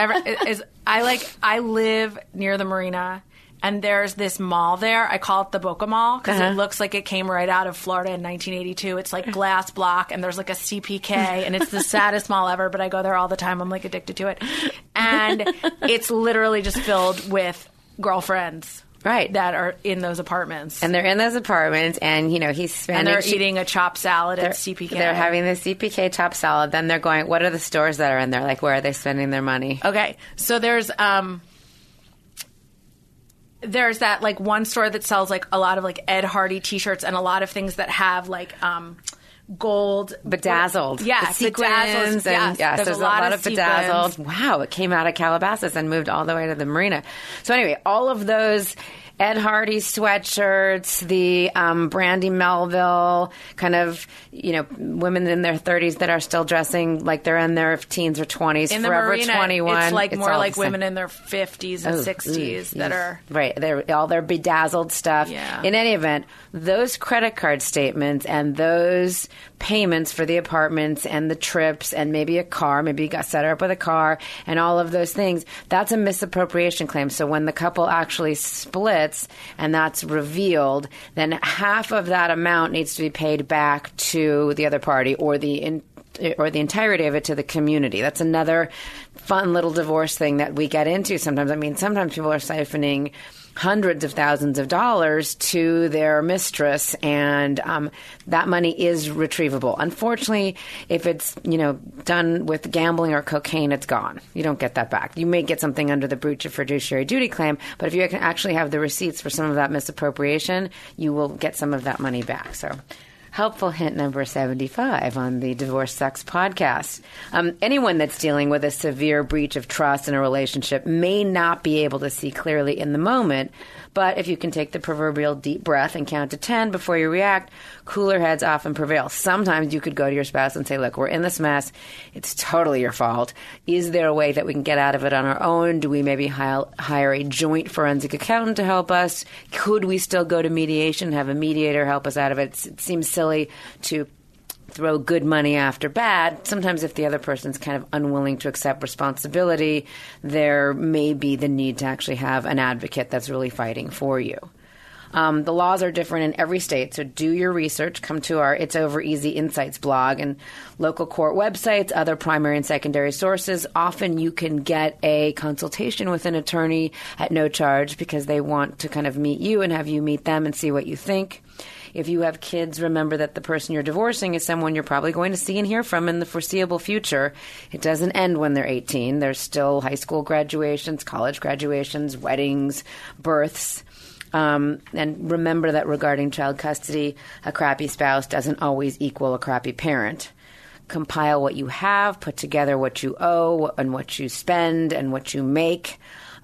I live near the marina. And there's this mall there. I call it the Boca Mall because it looks like it came right out of Florida in 1982. It's like glass block, and there's like a CPK, and it's the saddest mall ever, but I go there all the time. I'm like addicted to it. And it's literally just filled with girlfriends. Right. That are in those apartments. And they're in those apartments, and, he's spending... And they're eating a chopped salad at CPK. They're having the CPK chopped salad. Then they're going, what are the stores that are in there? Like, where are they spending their money? Okay. So there's that like one store that sells like a lot of like Ed Hardy t-shirts and a lot of things that have like gold bedazzled, sequins, and there's a lot of bedazzled. Wow, it came out of Calabasas and moved all the way to the marina. So anyway, all of those Ed Hardy sweatshirts, the Brandy Melville kind of, women in their 30s that are still dressing like they're in their teens or 20s, in Forever the marina, 21. It's like more like women in their 50s and 60s that are... Right, they're all their bedazzled stuff. Yeah. In any event, those credit card statements and those payments for the apartments and the trips and maybe a car, maybe you got set her up with a car and all of those things, that's a misappropriation claim. So when the couple actually splits and that's revealed, then half of that amount needs to be paid back to the other party or the entirety of it to the community. That's another fun little divorce thing that we get into sometimes. I mean, sometimes people are siphoning hundreds of thousands of dollars to their mistress, and that money is retrievable. Unfortunately, if it's done with gambling or cocaine, it's gone. You don't get that back. You may get something under the breach of fiduciary duty claim, but if you can actually have the receipts for some of that misappropriation, you will get some of that money back. So helpful hint number 75 on the Divorce Sucks podcast. Anyone that's dealing with a severe breach of trust in a relationship may not be able to see clearly in the moment, but if you can take the proverbial deep breath and count to 10 before you react, cooler heads often prevail. Sometimes you could go to your spouse and say, look, we're in this mess. It's totally your fault. Is there a way that we can get out of it on our own? Do we maybe hire a joint forensic accountant to help us? Could we still go to mediation, have a mediator help us out of it? It seems silly to throw good money after bad. Sometimes if the other person's kind of unwilling to accept responsibility, there may be the need to actually have an advocate that's really fighting for you. The laws are different in every state, so do your research. Come to our It's Over Easy Insights blog and local court websites, other primary and secondary sources. Often you can get a consultation with an attorney at no charge because they want to kind of meet you and have you meet them and see what you think. If you have kids, remember that the person you're divorcing is someone you're probably going to see and hear from in the foreseeable future. It doesn't end when they're 18. There's still high school graduations, college graduations, weddings, births. And remember that regarding child custody, a crappy spouse doesn't always equal a crappy parent. Compile what you have, put together what you owe and what you spend and what you make.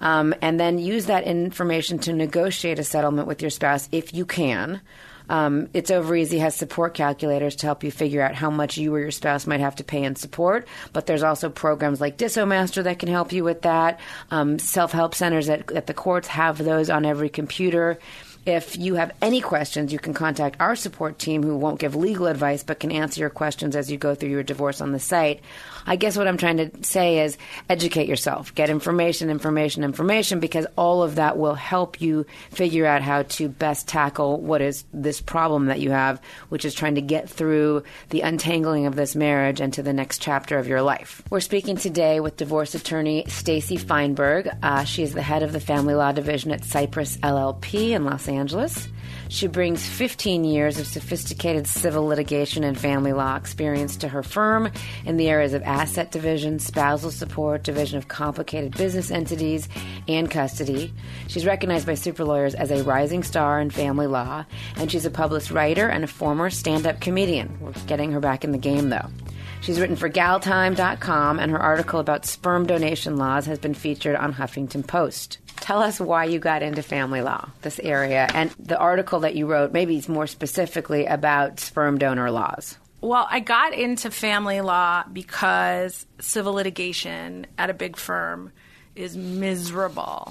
And then use that information to negotiate a settlement with your spouse if you can. It's Over Easy has support calculators to help you figure out how much you or your spouse might have to pay in support. But there's also programs like DissoMaster that can help you with that. Self-help centers at the courts have those on every computer. If you have any questions, you can contact our support team who won't give legal advice but can answer your questions as you go through your divorce on the site. I guess what I'm trying to say is educate yourself. Get information, because all of that will help you figure out how to best tackle what is this problem that you have, which is trying to get through the untangling of this marriage and to the next chapter of your life. We're speaking today with divorce attorney Stacey Feinberg. She is the head of the Family Law Division at Cypress LLP in Los Angeles. She brings 15 years of sophisticated civil litigation and family law experience to her firm in the areas of asset division, spousal support, division of complicated business entities, and custody. She's recognized by super lawyers as a rising star in family law, and she's a published writer and a former stand-up comedian. We're getting her back in the game, though. She's written for GalTime.com, and her article about sperm donation laws has been featured on Huffington Post. Tell us why you got into family law, this area, and the article that you wrote, maybe more specifically about sperm donor laws. Well, I got into family law because civil litigation at a big firm is miserable.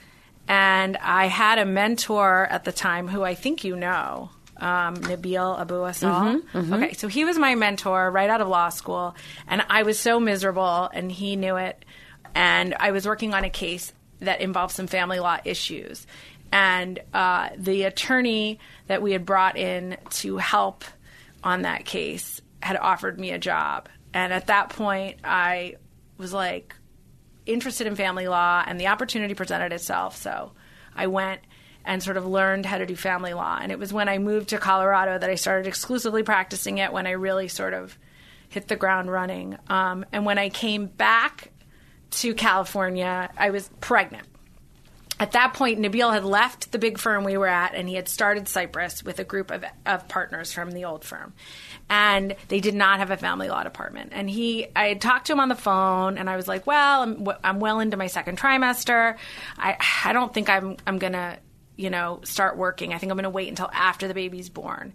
And I had a mentor at the time who I think you know, Nabil Abu Asal. Okay, so he was my mentor right out of law school, and I was so miserable, and he knew it. And I was working on a case that involved some family law issues. And the attorney that we had brought in to help on that case had offered me a job. And at that point, I was like interested in family law, and the opportunity presented itself. So I went and sort of learned how to do family law. And it was when I moved to Colorado that I started exclusively practicing it, when I really sort of hit the ground running. And when I came back to California, I was pregnant. At that point, Nabil had left the big firm we were at, and he had started Cypress with a group of partners from the old firm. And they did not have a family law department. And I had talked to him on the phone, and I was like, well, I'm well into my second trimester. I don't think I'm going to, start working. I think I'm going to wait until after the baby's born.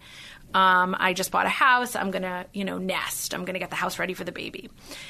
I just bought a house. I'm going to, nest. I'm going to get the house ready for the baby.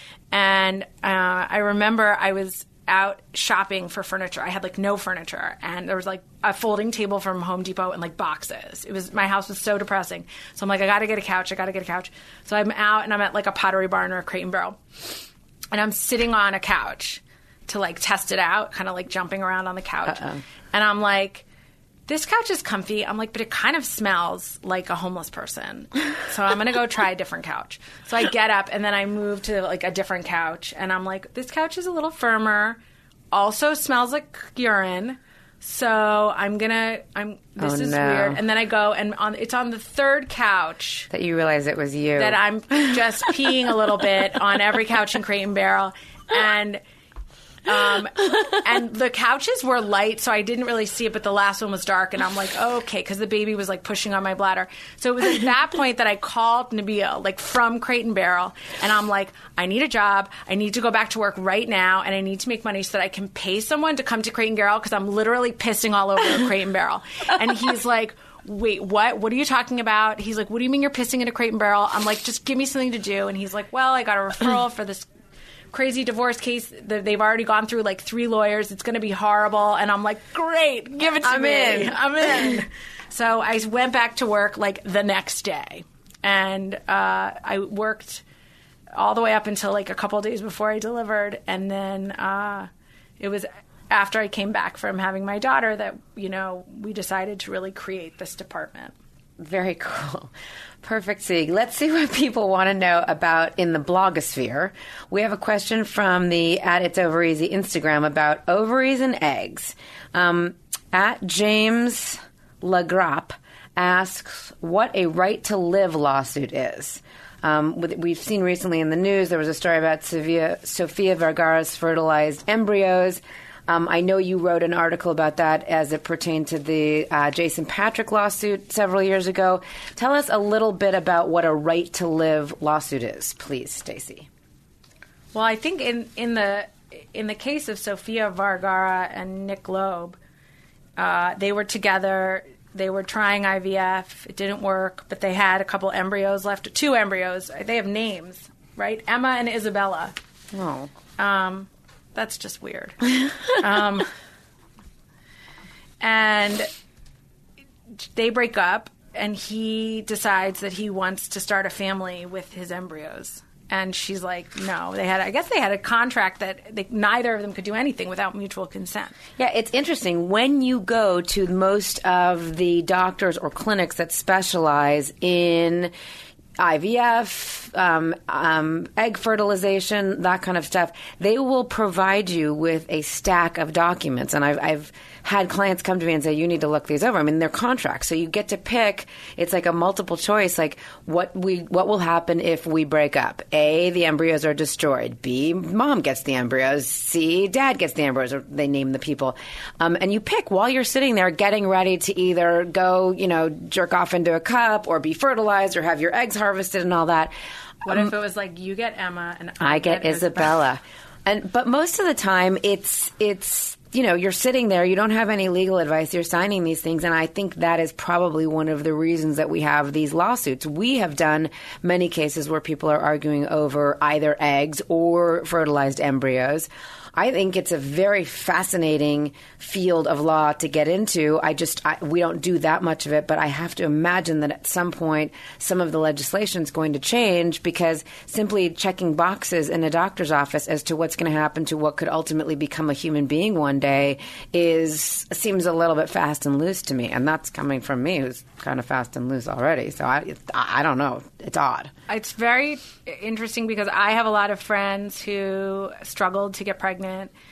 And I remember I was out shopping for furniture. I had no furniture, and there was a folding table from Home Depot and boxes. My house was so depressing. So I'm like, I got to get a couch. So I'm out, and I'm at a Pottery Barn or a Crate and Barrel, and I'm sitting on a couch to test it out, kind of jumping around on the couch. And I'm like, this couch is comfy. I'm like, but it kind of smells like a homeless person. So I'm going to go try a different couch. So I get up, and then I move to a different couch, and I'm like, this couch is a little firmer, also smells like urine. So this is weird. And then I go, and it's on the third couch that you realize it was you. That I'm just peeing a little bit on every couch in Crate and Barrel. And the couches were light, so I didn't really see it, but the last one was dark, and I'm like, oh, okay, because the baby was pushing on my bladder. So it was at that point that I called Nabil, from Crate and Barrel, and I'm like, I need a job, I need to go back to work right now, and I need to make money so that I can pay someone to come to Crate and Barrel, because I'm literally pissing all over the Crate and Barrel. And he's like, wait, what? What are you talking about? He's like, what do you mean you're pissing in a Crate and Barrel? I'm like, just give me something to do. And he's like, well, I got a referral for this crazy divorce case. They've already gone through 3 lawyers. It's going to be horrible. And I'm like, great, give it to me. I'm in. So I went back to work the next day. And I worked all the way up until a couple of days before I delivered. And then it was after I came back from having my daughter that, we decided to really create this department. Very cool. Perfect, Sieg. Let's see what people want to know about in the blogosphere. We have a question from the @It'sOverEasy Instagram about ovaries and eggs. @James Lagrap asks what a right to live lawsuit is. We've seen recently in the news, there was a story about Sofia Vergara's fertilized embryos. I know you wrote an article about that as it pertained to the Jason Patrick lawsuit several years ago. Tell us a little bit about what a right to live lawsuit is, please, Stacey. Well, I think in the case of Sofia Vergara and Nick Loeb, they were together. They were trying IVF. It didn't work, but they had a couple embryos left. 2 embryos. They have names, right? Emma and Isabella. Oh. That's just weird. And they break up, and he decides that he wants to start a family with his embryos. And she's like, no. I guess they had a contract that neither of them could do anything without mutual consent. Yeah, it's interesting. When you go to most of the doctors or clinics that specialize in IVF, egg fertilization, that kind of stuff, they will provide you with a stack of documents. And I've had clients come to me and say, you need to look these over. I mean, they're contracts. So you get to pick. It's like a multiple choice, like what will happen if we break up. A, the embryos are destroyed. B, mom gets the embryos. C, dad gets the embryos, or they name the people. And you pick while you're sitting there getting ready to either go, jerk off into a cup or be fertilized or have your eggs harvested and all that. What if it was like you get Emma and I get Isabella? But most of the time it's you're sitting there, you don't have any legal advice, you're signing these things, and I think that is probably one of the reasons that we have these lawsuits. We have done many cases where people are arguing over either eggs or fertilized embryos. I think it's a very fascinating field of law to get into. We don't do that much of it, but I have to imagine that at some point some of the legislation is going to change, because simply checking boxes in a doctor's office as to what's going to happen to what could ultimately become a human being one day seems a little bit fast and loose to me. And that's coming from me, who's kind of fast and loose already. So I don't know. It's odd. It's very interesting because I have a lot of friends who struggled to get pregnant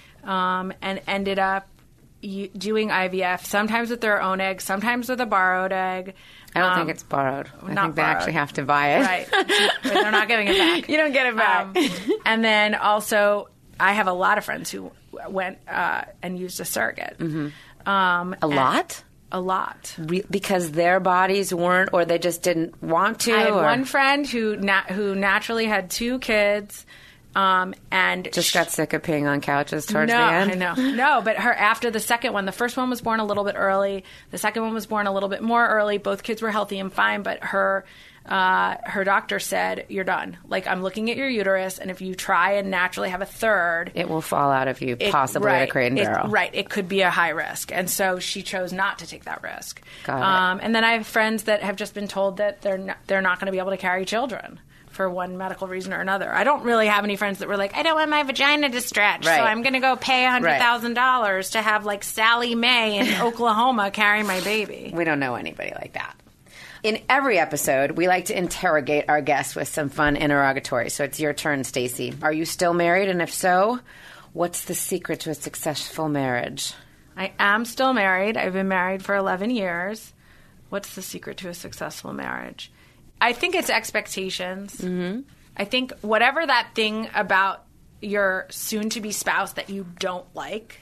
and ended up doing IVF, sometimes with their own egg, sometimes with a borrowed egg. I don't think it's borrowed. I think they actually have to buy it. Right. They're not giving it back. You don't get it back. And then also, I have a lot of friends who went and used a surrogate. Mm-hmm. A lot? A lot. Because their bodies weren't, or they just didn't want to? I had one friend who naturally had 2 kids. And just got sick of peeing on couches towards the end. No, but after the second one, the first one was born a little bit early. The second one was born a little bit more early. Both kids were healthy and fine, but her doctor said, "You're done. Like, I'm looking at your uterus, and if you try and naturally have a third, it will fall out of you, possibly at a Crate and Barrel." It could be a high risk, and so she chose not to take that risk. Got it. And then I have friends that have just been told that they're not going to be able to carry children for one medical reason or another. I don't really have any friends that were like, I don't want my vagina to stretch, so I'm going to go pay $100,000 to have like Sally Mae in Oklahoma carry my baby. We don't know anybody like that. In every episode, we like to interrogate our guests with some fun interrogatories. So it's your turn, Stacey. Are you still married? And if so, what's the secret to a successful marriage? I am still married. I've been married for 11 years. What's the secret to a successful marriage? I think it's expectations. Mm-hmm. I think whatever that thing about your soon-to-be spouse that you don't like,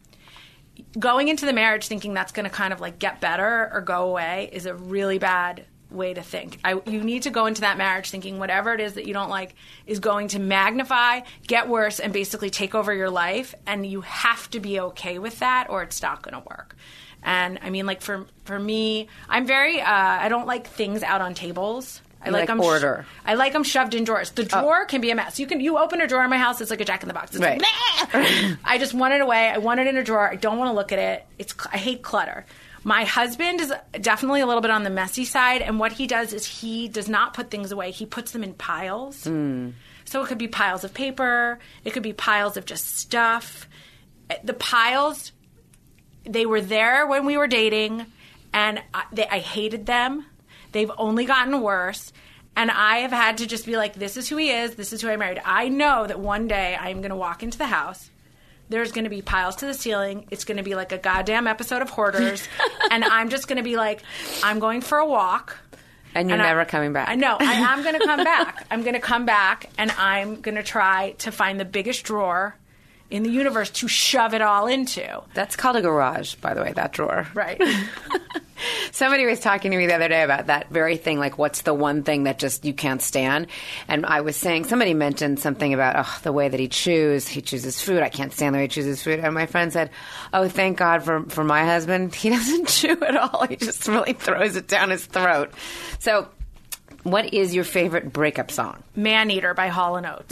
going into the marriage thinking that's going to kind of like get better or go away is a really bad way to think. You need to go into that marriage thinking whatever it is that you don't like is going to magnify, get worse, and basically take over your life. And you have to be okay with that or it's not going to work. And I mean, like for me, I'm very I don't like things out on tables. I like them order. I like them shoved in drawers. The drawer can be a mess. You open a drawer in my house, it's like a Jack in the Box. It's like, I just want it away. I want it in a drawer. I don't want to look at it. I hate clutter. My husband is definitely a little bit on the messy side, and what he does is he does not put things away. He puts them in piles. So it could be piles of paper. It could be piles of just stuff. the piles, they were there when we were dating, and I hated them. They've only gotten worse. And I have had to just be like, this is who he is. This is who I married. I know that one day I'm going to walk into the house. There's going to be piles to the ceiling. It's going to be like a goddamn episode of Hoarders. And I'm just going to be like, I'm going for a walk. And you're never coming back. I know. I am going to come back. I'm going to come back, and I'm going to try to find the biggest drawer in the universe to shove it all into. That's called a garage, by the way, that drawer. Right. Somebody was talking to me the other day about that very thing, like what's the one thing that just you can't stand? And I was saying, somebody mentioned something about the way that he chooses food. I can't stand the way he chooses food. And my friend said, oh, thank God for my husband. He doesn't chew at all. He just really throws it down his throat. So what is your favorite breakup song? Man-Eater by Hall & Oates.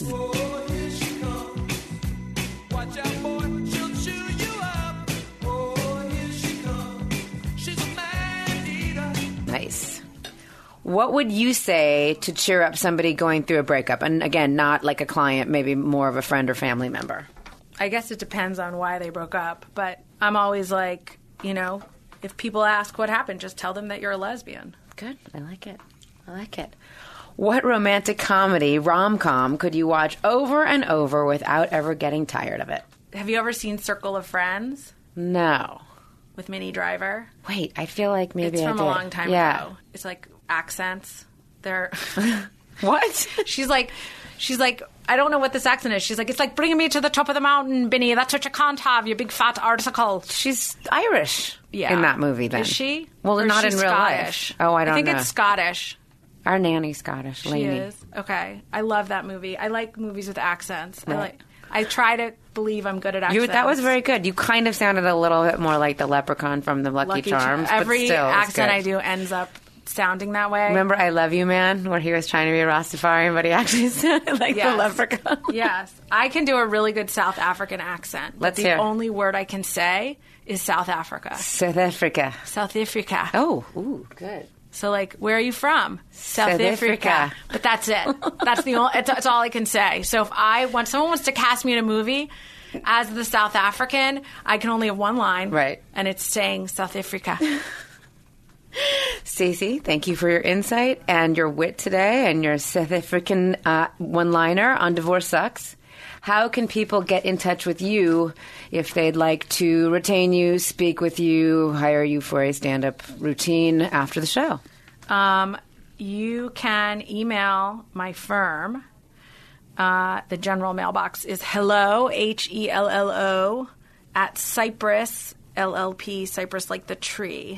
Nice. What would you say to cheer up somebody going through a breakup? And again, not like a client, maybe more of a friend or family member. I guess it depends on why they broke up. But I'm always like, if people ask what happened, just tell them that you're a lesbian. Good. I like it. What romantic comedy, rom-com, could you watch over and over without ever getting tired of it? Have you ever seen Circle of Friends? No. With Minnie Driver? Wait, I feel like maybe it's I did. It's from a long time ago. It's like accents. They're What? She's like, I don't know what this accent is. She's like, it's like bringing me to the top of the mountain, Binny. That's what you can't have, you big fat article. She's Irish in that movie then. Is she? Well, or not in real Scottish? life. Oh, I don't know. I think it's Scottish. Our nanny's Scottish, Lainey. She is? Okay. I love that movie. I like movies with accents. Right. I try to believe I'm good at accents. That was very good. You kind of sounded a little bit more like the leprechaun from the Lucky Charms. Every but still, accent I do ends up sounding that way. Remember I Love You Man, where he was trying to be a Rastafarian, but he actually sounded like the leprechaun? Yes. I can do a really good South African accent. Let's hear. The only word I can say is South Africa. South Africa. South Africa. Oh, ooh, good. So, where are you from? South Africa. But that's it. That's all I can say. So when someone wants to cast me in a movie as the South African, I can only have one line. Right. And it's saying South Africa. Stacey, thank you for your insight and your wit today and your South African one-liner on Divorce Sucks. How can people get in touch with you if they'd like to retain you, speak with you, hire you for a stand-up routine after the show? You can email my firm. The general mailbox is hello, HELLO, at Cypress LLP, Cypress like the tree,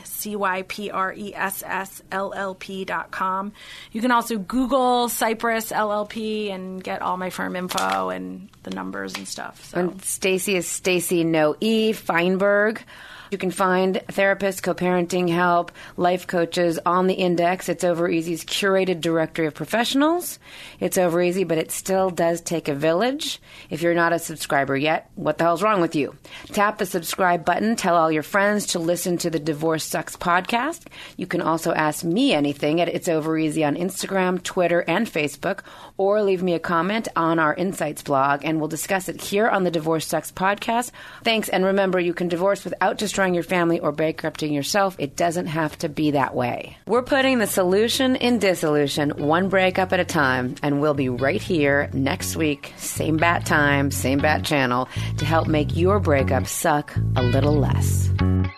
CYPRESSLLP.com. You can also Google Cypress LLP and get all my firm info and the numbers and stuff. So. And Stacey is Stacey No E Feinberg. You can find therapists, co-parenting help, life coaches on the Index. It's Overeasy's curated directory of professionals. It's Overeasy, but it still does take a village. If you're not a subscriber yet, what the hell's wrong with you? Tap the subscribe button. Tell all your friends to listen to the Divorce Sucks podcast. You can also ask me anything at It's Overeasy on Instagram, Twitter, and Facebook, or leave me a comment on our Insights blog, and we'll discuss it here on the Divorce Sucks podcast. Thanks, and remember, you can divorce without destroying your family or bankrupting yourself. It doesn't have to be that way. We're putting the solution in dissolution, one breakup at a time, and we'll be right here next week, same bat time, same bat channel, to help make your breakup suck a little less.